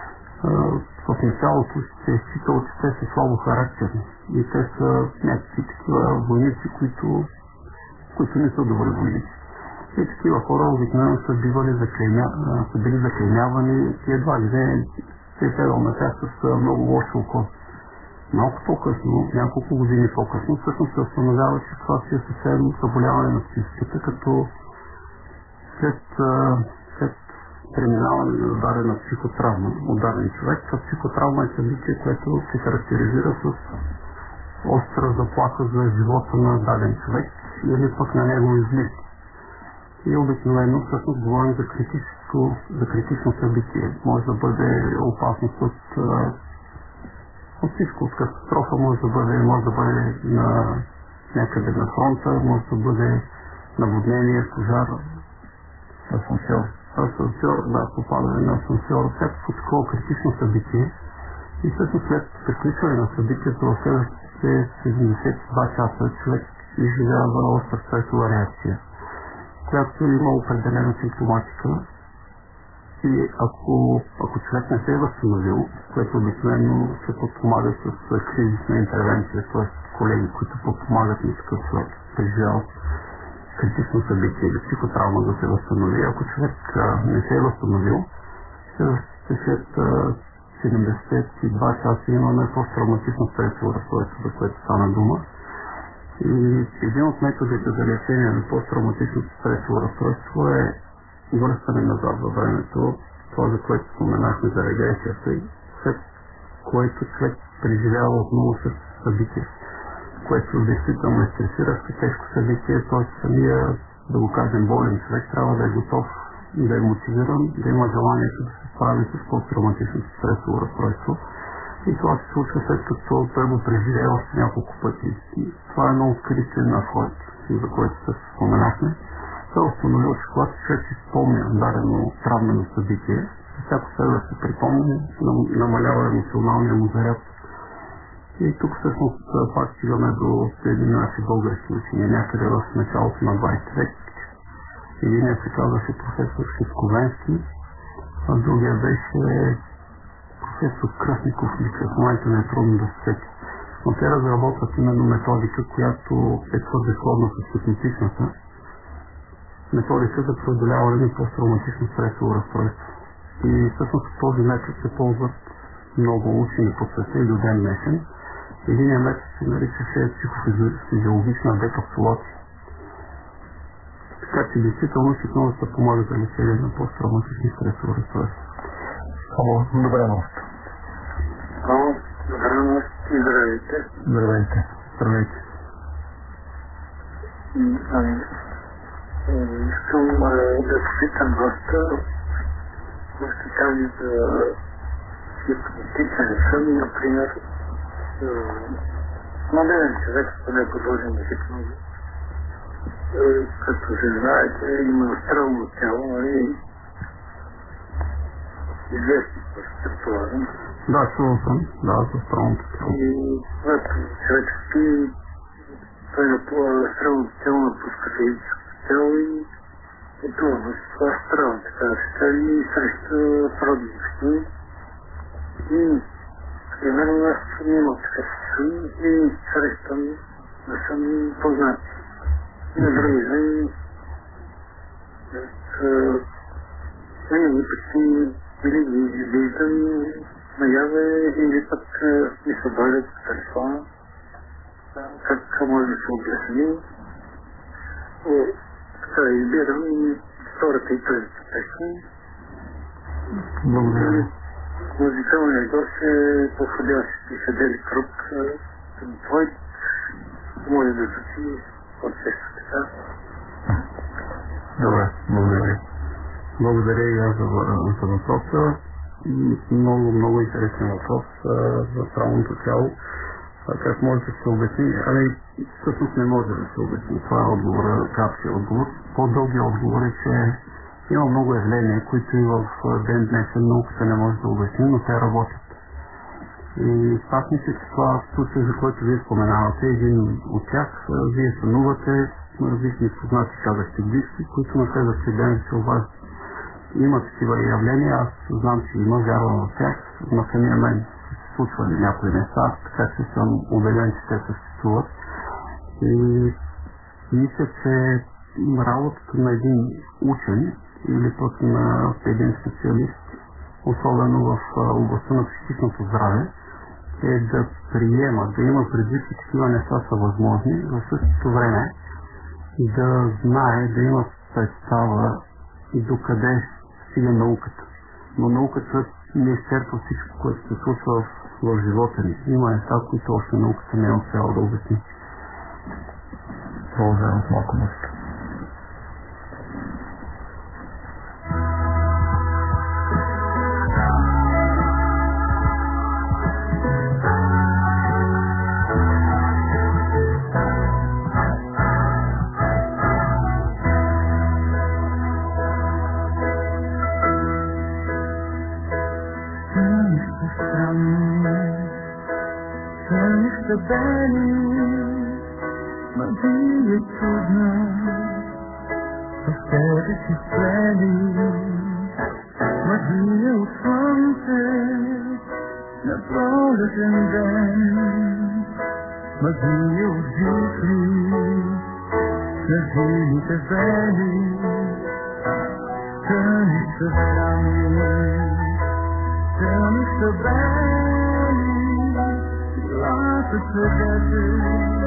В началото се е считало, че те са слабо характерни и те са някакви такива войници, които, които не са добри войници. И такива хора обикновено са бивали заклеймя, са били заклеймявани и едва ли не се е следвал на тях с много лошо око. Малко по-късно, няколко години по-късно, всъщност се установява, че това си е съвсем заболяване на психиката, като след, след преминаване на дадена психотравма от даден човек, това психотравма е събитие, което се характеризира с остра заплаха за живота на даден човек или пък на негови близки. И обикновено всъщност говорим за критично, за критично събитие. Може да бъде опасност от, от всичко, от катастрофа, може да бъде, може да бъде на някъде на фронта, може да бъде наводнение, пожар, асансьор. Асансьор, да, попадане на асансьор, всякакво такова критично събитие. И всъщност след приключване на събитието в следващите седемдесет и два часа човек изживява остра стресова реакция, която има определена симптоматика. И ако, ако човек не се е възстановил, което обикновено се подпомага с кризисна интервенция, т.е. колеги, които подпомагат на такъв човек, преживял критично събитие или психотравма да се възстанови. Ако човек а, не се е възстановил, след седемдесет и два часа имаме посттравматично стресово разстройство, за което стана дума. И един от методите за лечение на посттравматичното стресово разстройство е връщане назад във времето, това, за което споменахме за регресията, и след което човек преживява отново с събитие, което действително е стресиращо, тежко събитие, т.е. самия, да го кажем, болен човек трябва да е готов, да е мотивиран, да има желанието да се справи с посттравматичното стресово разстройство. И това се случва след като той го преживее още няколко пъти. И това е едно откритие на Фройд, за което се споменахме. Той установил, че когато човек си спомня дадено травмено събитие, всяко следващо припомня, намалява емоционалния му заряд. И тук всъщност пак стигаме до един наши български учени, някъде в началото на двадесети век. Единият се казваше професор Шитковенски, а другия беше професор Кръстников, или в момента не е трудно да се сети. Но те разработват именно методика, която е твърде сходна с хипнотичната. Методика за преодоляване на посттравматично стресово разстройство. И всъщност този метод се ползват много учени по света и до ден днешен. Единият метод се наричаше психофизиологична декапсулация. Така че действително хипнозата помага за лечение на посттравматични стресово разстройство. Ало, добра нощ. Ало, добра нощ и здравейте. Здравейте. Здравейте. Искам да попитам госта, още тази за хипнотичен сън, например, модерен човек, ако не е подложен на хипноза. Като се знаете, има астрално тяло, нали? Известни предполагам. Да, чувал съм. Да, за астралното тяло. И когато човек спи, той напълва астралното тяло, напуска физическото тяло и отива в астрал, така да се каже, и среща сродни общини. И примерно аз съм имал такъв сън и срещам да съм познати. И на други ден винаги почти или ги виждам наяве или пък ми се обадят по телефона. Как може да се обясни. Така избирам втората и третата песен. Благодаря. Музикалният гост е подходящ психоделик рок към твой. Може да звучи по-често така. Добре, благодаря. Благодаря и аз за, за въпроса. Много, много интересен въпрос за астралното тяло. как може да се обясни? Ами, всъщност не може да се обясни. Това е отговора, краткият отговор. По-дългият отговор е, че има много явления, които и в ден днешен науката не може да обясни, но те работят. И аз мисля, че това случай, за който вие споменавате, един от тях, вие сънувате на различни познати, казахте близки, които на следващия ден се обаждат. Има такива явления, аз знам, че има, вярвам в тях, на самия мен се случвали някои неща, така че съм убеден, че те съществуват. И мисля, че работата на един учен или пък на един специалист, особено в областта на психичното здраве, е да приема, да има предвид, че такива неща са възможни, в същото време да знае, да има представа докъде стига науката. Но науката не изчерпва всичко, което се случва в, в живота ни. Има неща, които още науката не е успяла да обясни. Продължавам с малко музика. Магия чудна в тебе си цели, магия от слънце на пролетен ден, магия от вихри на зимите вели, тъни са сами, тъни са бели, лата цветете.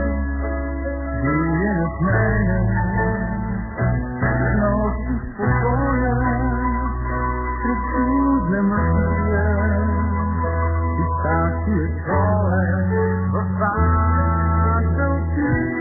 Вие над мене носи спокоя, сред чудна магия и щастие твое във ваша очи.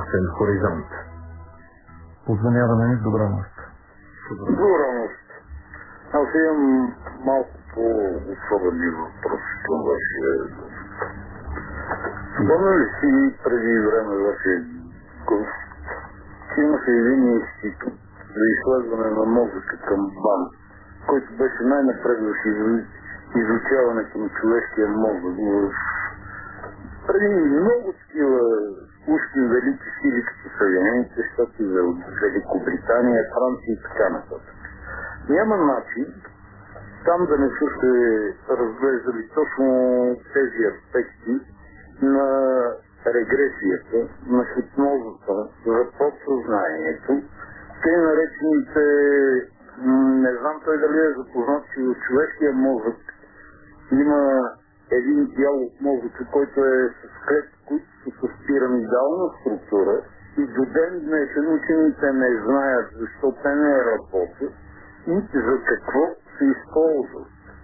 ясен хоризонт. Позвъняване ни с добра нощ. Добра нощ. Аз имам малко по-особени въпроси към вашия. Спомня ли си преди време вашия гост, че имаше един институт за изследване на мозъка към БАН, който беше най-напред в изучаването на човешкия мозък. Преди много такива ушки велики сили, като Съединените щати, Великобритания, Франция и така нататък. Няма начин там да не са се разглеждали точно тези аспекти на регресията, на хипнозата, за подсъзнанието, те наречените, не знам той дали е запознат, че в човешкия мозък има един дял от мозъка, който е с клетки, които са с пирамидална структура и до ден днешен учените не знаят защо те не работят и за какво се използват.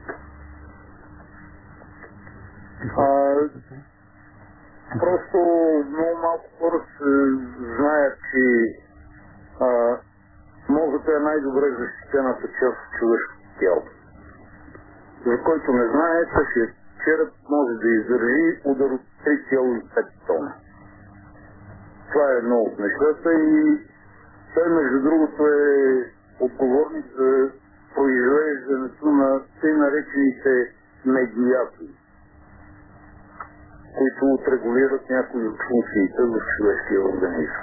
А, просто много малко хора се знаят, че а, мозъкът е най-добре защитената част от човешкото тяло. За който не знае, същия череп може да издържи удар от три цяло и пет тона. Това е едно от нещата и той между другото е отговорник за произвеждането на тъй наречените медиатори, които отрегулират някои от функциите в човешкия организъм.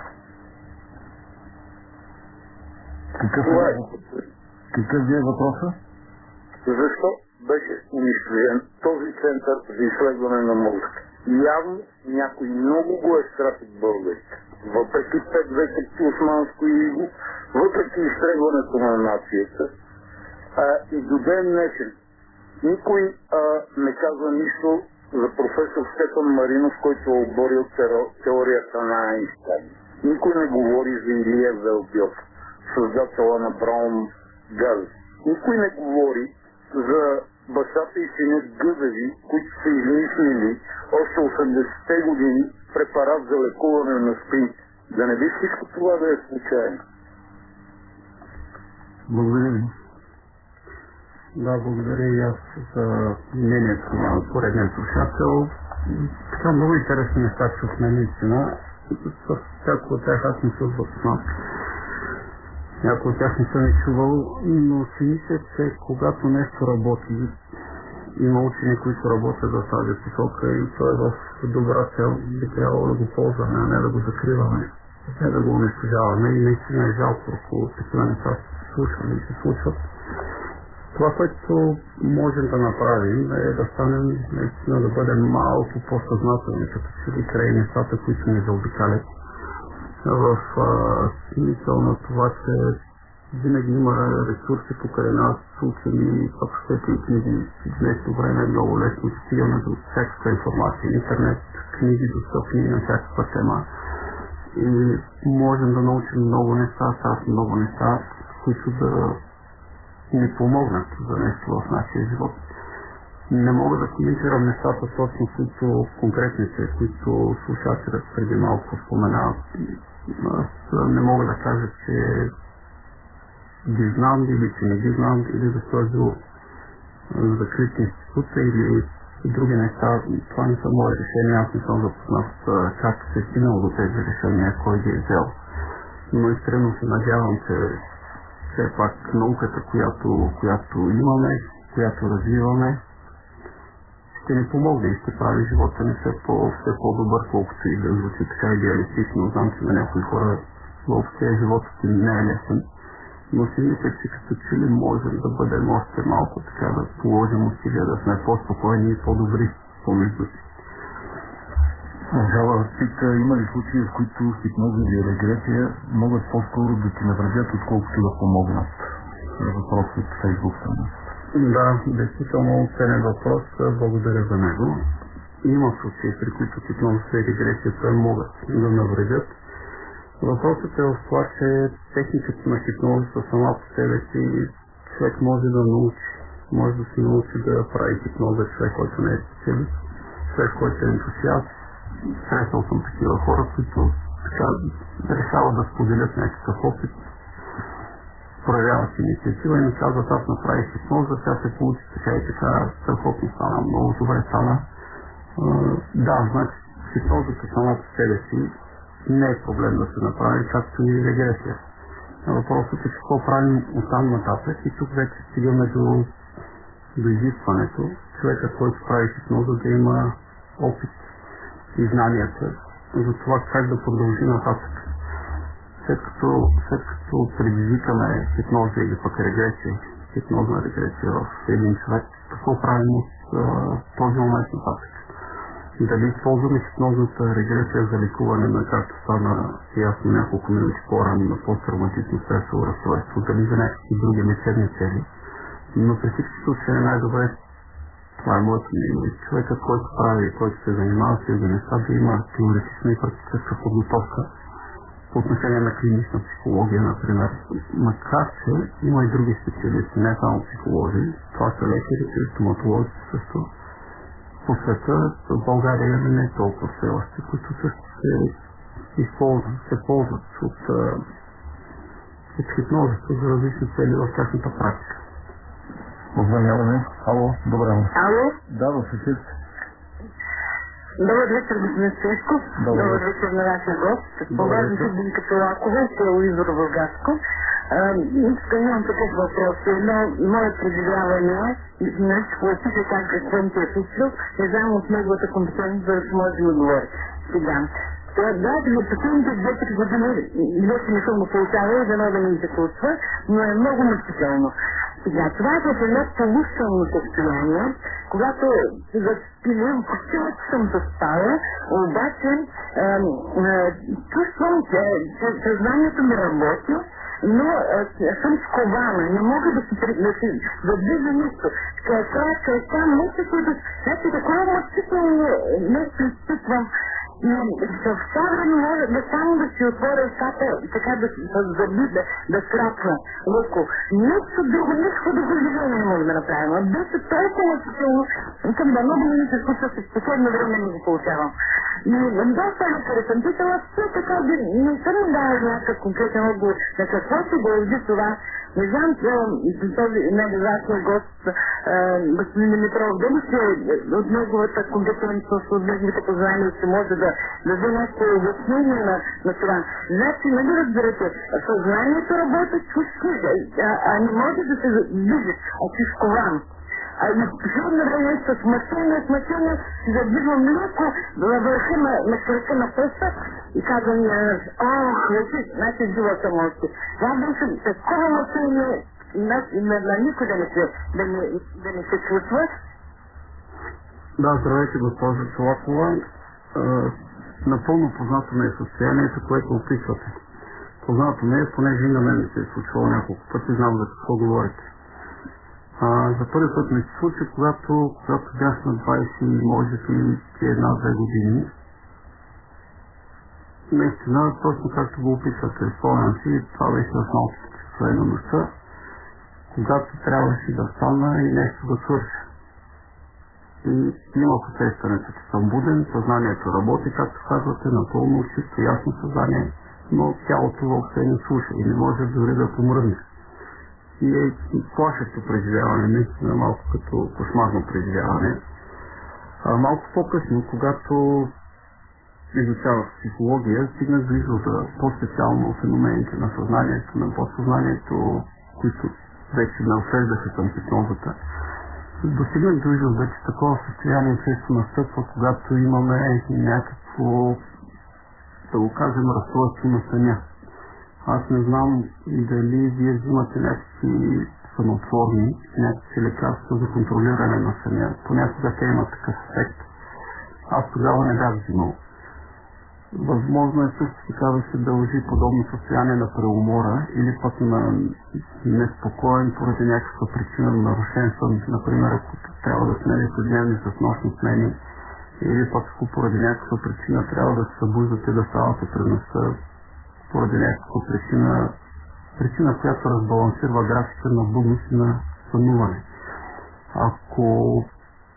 Какъв Това е. Какъв е въпроса? Защо беше унищожен този център за изследване на мозъка? Явно някой много го е страх от българите. Въпреки пет века османско иго, въпреки изтребването на нацията, а, и до ден днешен никой а, не казва нищо за професор Стефан Маринов, който е оборил теорията на Айнщайн. Никой не говори за Илия Велбьов, създателя на Браун газ. Никой не говори за бащата и синът Гъзеви, които са измислили още осемдесетте години препарат за лекуване на спин. Да не би всичко това да е случайно. Благодаря ви. Да, благодаря и аз за мнението на поредния слушател. Така много интересни неща чухме наистина. С всяко от тях аз не съм запознат. Някой от тях не съм и чувал, но си мисля, че когато нещо работи, има учени, които работят в тази посока и то е в добра цел, би трябвало да го ползваме, а не да го закриваме, не да го унищожаваме и наистина е жалко, ако такива неща се случват и се случват. Това, което можем да направим, е да станем наистина да бъдем малко по-съзнателни, като че ли край нещата, които ни заобикалят. В а, смисъл на това, че винаги има ресурси покрай нас, учени, съобщете и книги. В днешно време е много лесно да стигаме до всякаква информация, интернет, книги достъпни на всякаква тема. И можем да научим много неща, аз много неща, които да ни помогнат за нещо в нашия живот. Не мога да коментирам нещата точно, които конкретните, които слушателят преди малко споменават. Аз не мога да кажа, че ги знам или че не ги знам, или да сложа закрити института или други неща. Това не са мои решения, аз не съм запознат как се е стигнал до тези решения, кой ги е взел. Но искрено се надявам, че все пак науката, която, която имаме, която развиваме, ще ни помогне и ще прави живота ни все, по, все по-добър, колкото и да звучи така идеалистично. Знам, че на някои хора въобще животът им не е лесен, но си мисля, че като че ли можем да бъдем още малко така, да положим усилия, да сме по-спокойни и по-добри помежду си. Жала пита, има ли случаи, в които хипноза или регресия могат по-скоро да ти навредят, отколкото да помогнат? Въпрос от Фейсбук съм. Да, действително ценен въпрос, благодаря за него. Има случаи, при които хипнозата и регресията могат да навредят. Въпросът е в това, че техниката на хипнозата сама по себе си човек може да научи. Може да се научи да прави хипноза човек, който не е специалист, човек, който е ентусиаст. Срещал съм такива хора, които така, решават да споделят някакъв опит, проявяват инициатива и ми казват, аз направих хипноза, сега се получи така и така, страхотно стана, много добре стана. Да, значи хипнозата сама по себе си не е проблем да се направи, както и регресия. Въпросът е какво правим оттам нататък и тук вече стигаме до, до изискването. Човекът, който прави хипноза, да има опит и знанията за това как да продължи нататък. След като, след като предизвикаме хипноза или пък регресия, хипнозна регресия в един човек, какво правим от този момент нататък? И дали използваме хипнозната регресия за лекуване на, както стана ясно няколко минути по-рано, на посттравматично стресово разстройство, дали за някакви други лечебни цели. Но при всички случаи е най-добре, това е моето мнение, човекът, който прави, който се занимава с тези неща, да има теоретична и практическа подготовка по отношение на клинична психология, например. Макар че има и други специалисти, не само психолози, това са лекарите и стоматолозите също. По света, в България не е толкова все още, които също се използват, се ползват от, от хипнозата за различни цели в тяхната практика. Позвоняваме. Ало, добре. Ало? Да, в ефир. Добър вечер, господин Стоичков. Добър Добър вечер на нашия гост. Погледам се Динка Чолакова, телевизор в Бургаско. Искам имам такъв въпрос. Едно мое преживяване, нещо, опиша как какво ми е случило, не знам от неговата компетентност, за да може да ми отговори. Сега. Да, за последните две-три години вече не съм го получавала, за да ми се случва, но е много мъчително. Сега, това е в едно полушално състояние, когато заспивам, почти съм заспала, обаче чувствам, че съзнанието ми работи, но съм скована, не мога да се задвижа нищо. Края, края, мисля, че значи такова мъчително нещо изпитвам. И в това време може да само да си отворя устата, така да зъби, да, да скрапва леко. Нищо друго, нищо друго движение не мога да направя. Беше толкова мъчително, към да много ми се случва, че в последно време не го получавам. И доста лекари съм питала, все така не съм ми дала някакъв конкретен отговор на какво се дължи това. Не знам, този най-важния гост, господин Димитров, дали се от неговата компетентност, от неговите познания ще може да даде някакво обяснение на, на това. Значи, нали разберете, съзнанието работи чувство, а, а не може да се движи, а си скован. А и последно време с мъчение, с мъчение си задвижвам леко във върха на, на кръка на пръста и казвам, ох, вече, значи жива съм още. Това беше такова мъчение на никой да не се, да не, да не се случва. Да, здравейте, госпожа Чолакова. Напълно познато ми е състоянието, което описвате. Познато ми е, понеже и на мен се е случвало няколко пъти, знам за какво говорите. А, за първи път ми се случи, когато, когато бях на двайсет, може би една-две години. Наистина, точно както го описвате, спомням си, това беше в малките часове на нощта, когато трябваше да стана и нещо да свърша. И имах усещането, че съм буден, съзнанието работи, както казвате, напълно чисто, ясно съзнание, но тялото въобще не слуша и не може дори да помръдне. И е плашещо преживяване, наистина малко като кошмарно преживяване. А малко по-късно, когато изучавах психология, стигнах до извода по-специално феномените на съзнанието, на подсъзнанието, които вече ме усеждаха към хипнозата. Достигнах до извода, че такова състояние често настъпва, когато имаме някакво, да го кажем, разстройство на съня. Аз не знам дали вие взимате някакви сънотворни, някакви лекарства за контролиране на съня. Понякога те имат такъв ефект. Аз тогава не бях взимал. Възможно е също така да се дължи подобно състояние на преумора или пък на неспокоен поради някаква причина на нарушен сън. Например, ако трябва да смените дневни с нощни смени или пък ако поради някаква причина трябва да се събуждате да ставате през нощта поради някаква причина, причина, която разбалансирва графика на будност и на сънуване. Ако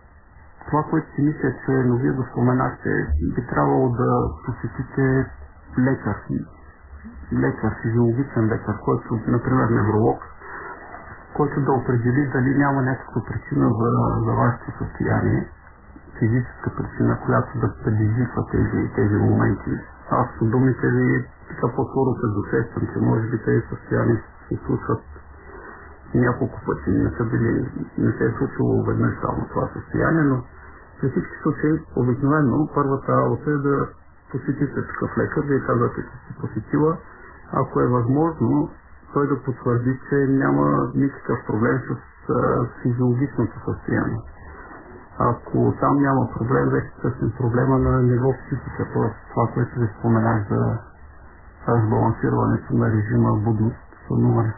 това, което си мисля, че но вие го споменахте, би трябвало да посетите лекар, лекар, физиологичен лекар, който, например, невролог, който да определи дали няма някаква причина за, за вашето състояние, физическа причина, която да предизвиква тези, тези моменти. Аз по думите ви така по-скоро се досещам, че може би тези състояния се случват няколко пъти, не са били, не се е случило веднъж само това състояние, но при всички случаи обикновено първата работа е да посетите такъв лекар, вие казвате, че сте посетила, ако е възможно, той да потвърди, че няма никакъв проблем с а, физиологичното състояние. Ако там няма проблем, вече търсим проблема на ниво психика, т.е. това, което ви споменах за разбалансирането на режима будност, сънуване.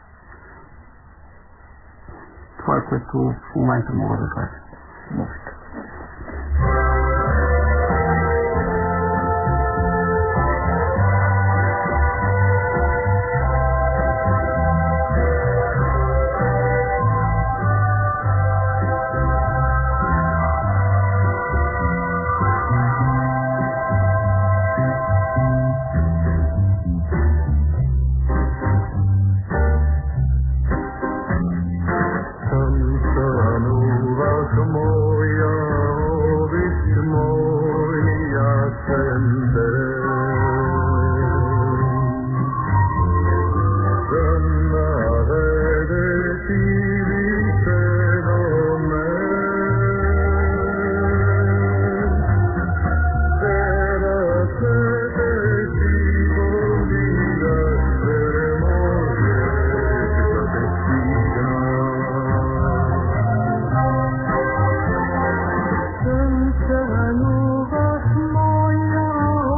Това е, което в момента мога да кажа. Музика. Moja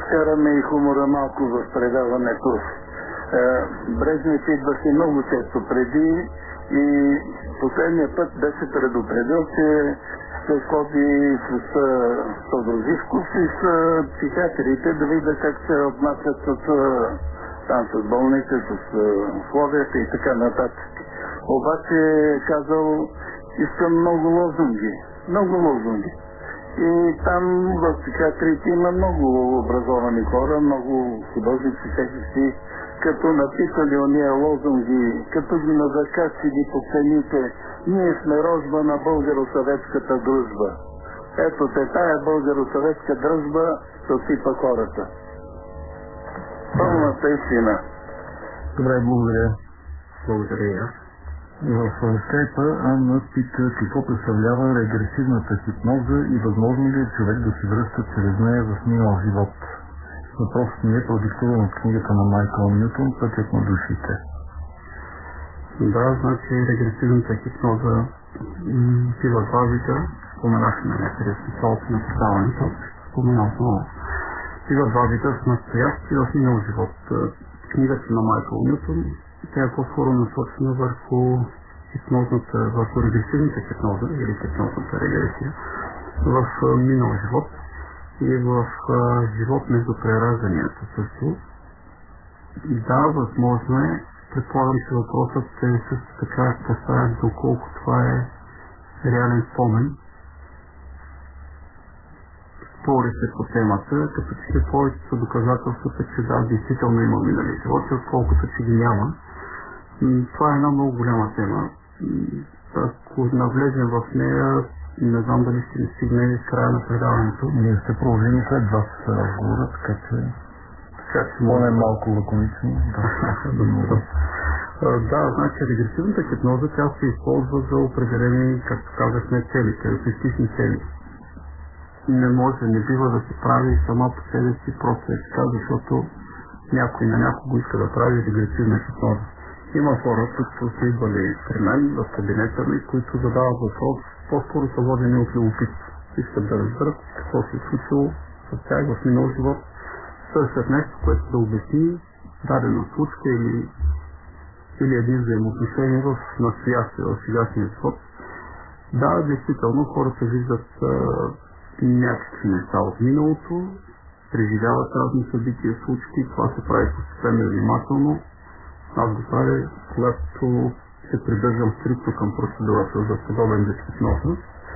вкараме и хумора малко в предаването. Брежнев идваше много често преди и последния път беше предупредил, че ще ходи с Тодор Живков и с психиатрите да видя как се отнасят с, там с болните, с условията и така нататък. Обаче е казал, искам много лозунги, много лозунги. И там в психиатрите има много образовани хора, много художници, всеки, като написали ония лозунги, като ги назакачили по цените, ние сме рожба на българо-съветската дружба. Ето те, тая българо-съветска дружба съсипа хората. Пълната истина. Добре, благодаря. Благодаря и аз. В скайпа Анна пита какво представлява регресивната хипноза и възможно ли е човек да се връща чрез нея в минал живот. Въпросът ми е продиктуван от книгата на Майкъл Нютон "Пътят на душите". Да, значи регресивната хипноза бива фазите, споменахме някъде в началото на предаването, споменал много. Бива фазите в настоящ и в минал живот. Книгата на Майкъл Нютон, тя е по-скоро насочена върху хипнозната, върху регресивната хипноза или хипнозната регресия в минал живот и в а, живот между преражданията също. Да, възможно е. Предполагам, че въпросът е също така поставен доколко това е реален спомен. Спори се по темата, като че повечето доказателствата, че да, действително има минали животи, отколкото че ги няма. Това е една много голяма тема. Ако навлезем в нея, не знам дали ще не стигне в края на предаването. Ние сте продължени след вас разговора, така че така че моля малко лаконично. Да. Да, значи регресивната хипноза, тя се използва за определени, както казахме, цели, терористични цели. Не може, не бива да се прави сама по себе си, просто е така, защото някой на някого иска да прави регресивна хипноза. Има хора, които са идвали при мен в кабинета ми, които задават въпрос, по-скоро са водени от любопитство. Искат да разберат какво се е случило с тях в минал живот, търсят нещо, което да обясни дадена случка или, или едни взаимоотношения в настоящия, в сегашния живот. Да, действително, хората виждат а, някакви неща от миналото, преживяват разни събития, случки, това се прави постепенно и внимателно. Аз го правя, когато се придържам стриктно към процедурата за подобен вид хипноза.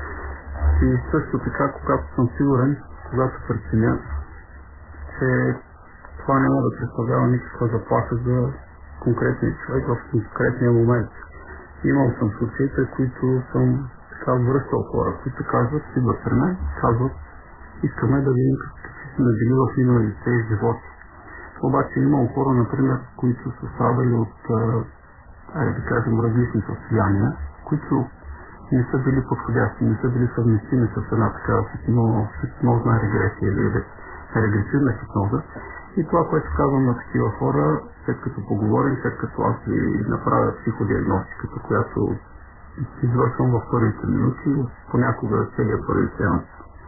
И също така, когато съм сигурен, когато преценя, че това няма да представлява никаква заплаха за конкретния човек в конкретния момент. Имал съм случаи, при които съм така връщал хора, които казват, идват при мен, казват, искаме да видим какви сме били в миналите животи. Обаче имам хора, например, които са страдали от, айде да кажем, различни състояния, които не са били подходящи, не са били съвместими с една такава хипнозна регресия или регресивна хипноза. И това, което казвам на такива хора, след като поговорим, след като аз ви направя психодиагностиката, която извършвам във първите минути, понякога целият първи сеанс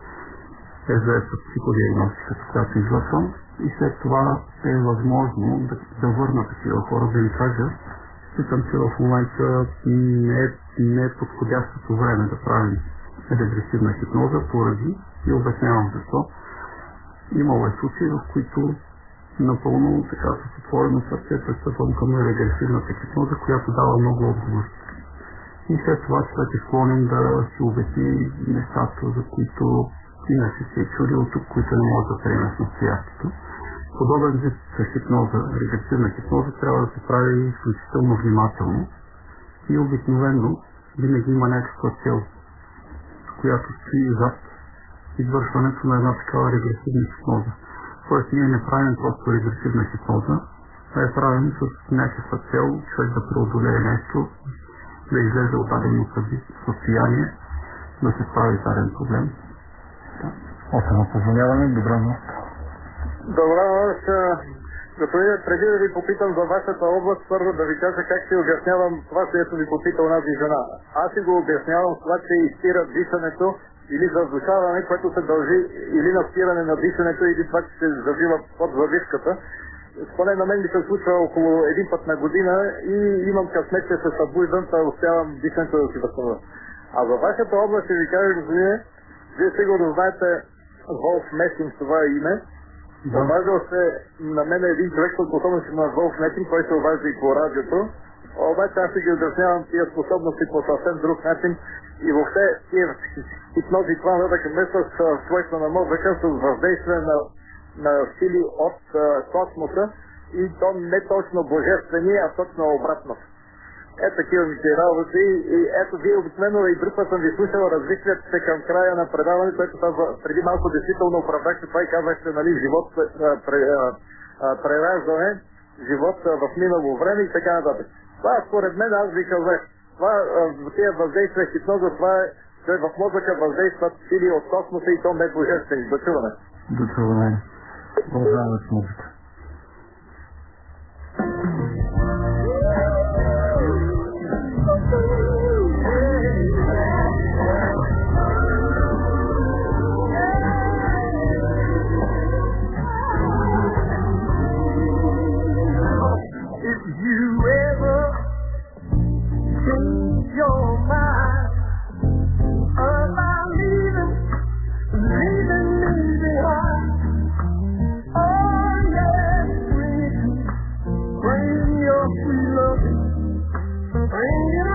е заед с психодиагностиката, която извършвам. И след това е възможно да, да върна такива хора, да им кажа, считам, че в момента не е, не е подходящото време да правим регресивна хипноза поради и обяснявам защо. Имало е случаи, в които напълно така с отворено сърце пристъпвам към регресивната хипноза, която дава много отговори. И след това човек е склонен да си обясни нещата, за които иначе се е чудил тук, които не може да приеме с настоящето. Подобен вид хипноза, регресивна хипноза, трябва да се прави изключително внимателно и обикновено винаги има някаква цел, която стои зад извършването на една такава регресивна хипноза. Тоест ние не правим просто регресивна хипноза, а я правим с някаква цел, човек да преодолее нещо, да излезе от дадено състояние, да се справи даден проблем. Осено позволяване, добра нощ. Добра нощ. Господин, преди да ви попитам за вашата област, първо да ви кажа как си обяснявам това, което ви попита онази жена. Аз си го обяснявам с това, че изпира дишането или задушаване, което се дължи или на спиране на дишането, или това, че се завива под завивката. Поне на мен ми се случва около един път на година и имам късмет, че се събуждам, да успявам дишането да си възстановя. А във вашата област ще ви кажа, господине, вие сигурно знаете Волф Месинг, това е име. Да. Обаждал се на мен един човек, който особено си на Волф Месинг, който се обажда и по радиото. Обаче аз ще ги обяснявам тия способности по съвсем друг начин и въобще тия хипнози, това не да към с свойства на мозъка, с въздействие на, на сили от а, космоса и то не точно божествени, а точно обратно. Ето такива ми се работи и ето вие обикновено и друг път съм ви слушал, развихвате се към края на предаването, което преди малко действително оправдахте това и казахте, нали, живот, прераждане, живот в минало време и така нататък. Това според мен, аз ви казах, това тия въздействия хипноза, това е, че в мозъка въздействат сили от космоса и то не божествени. До чуване. До чуване. Продължаваме с музика. Bring it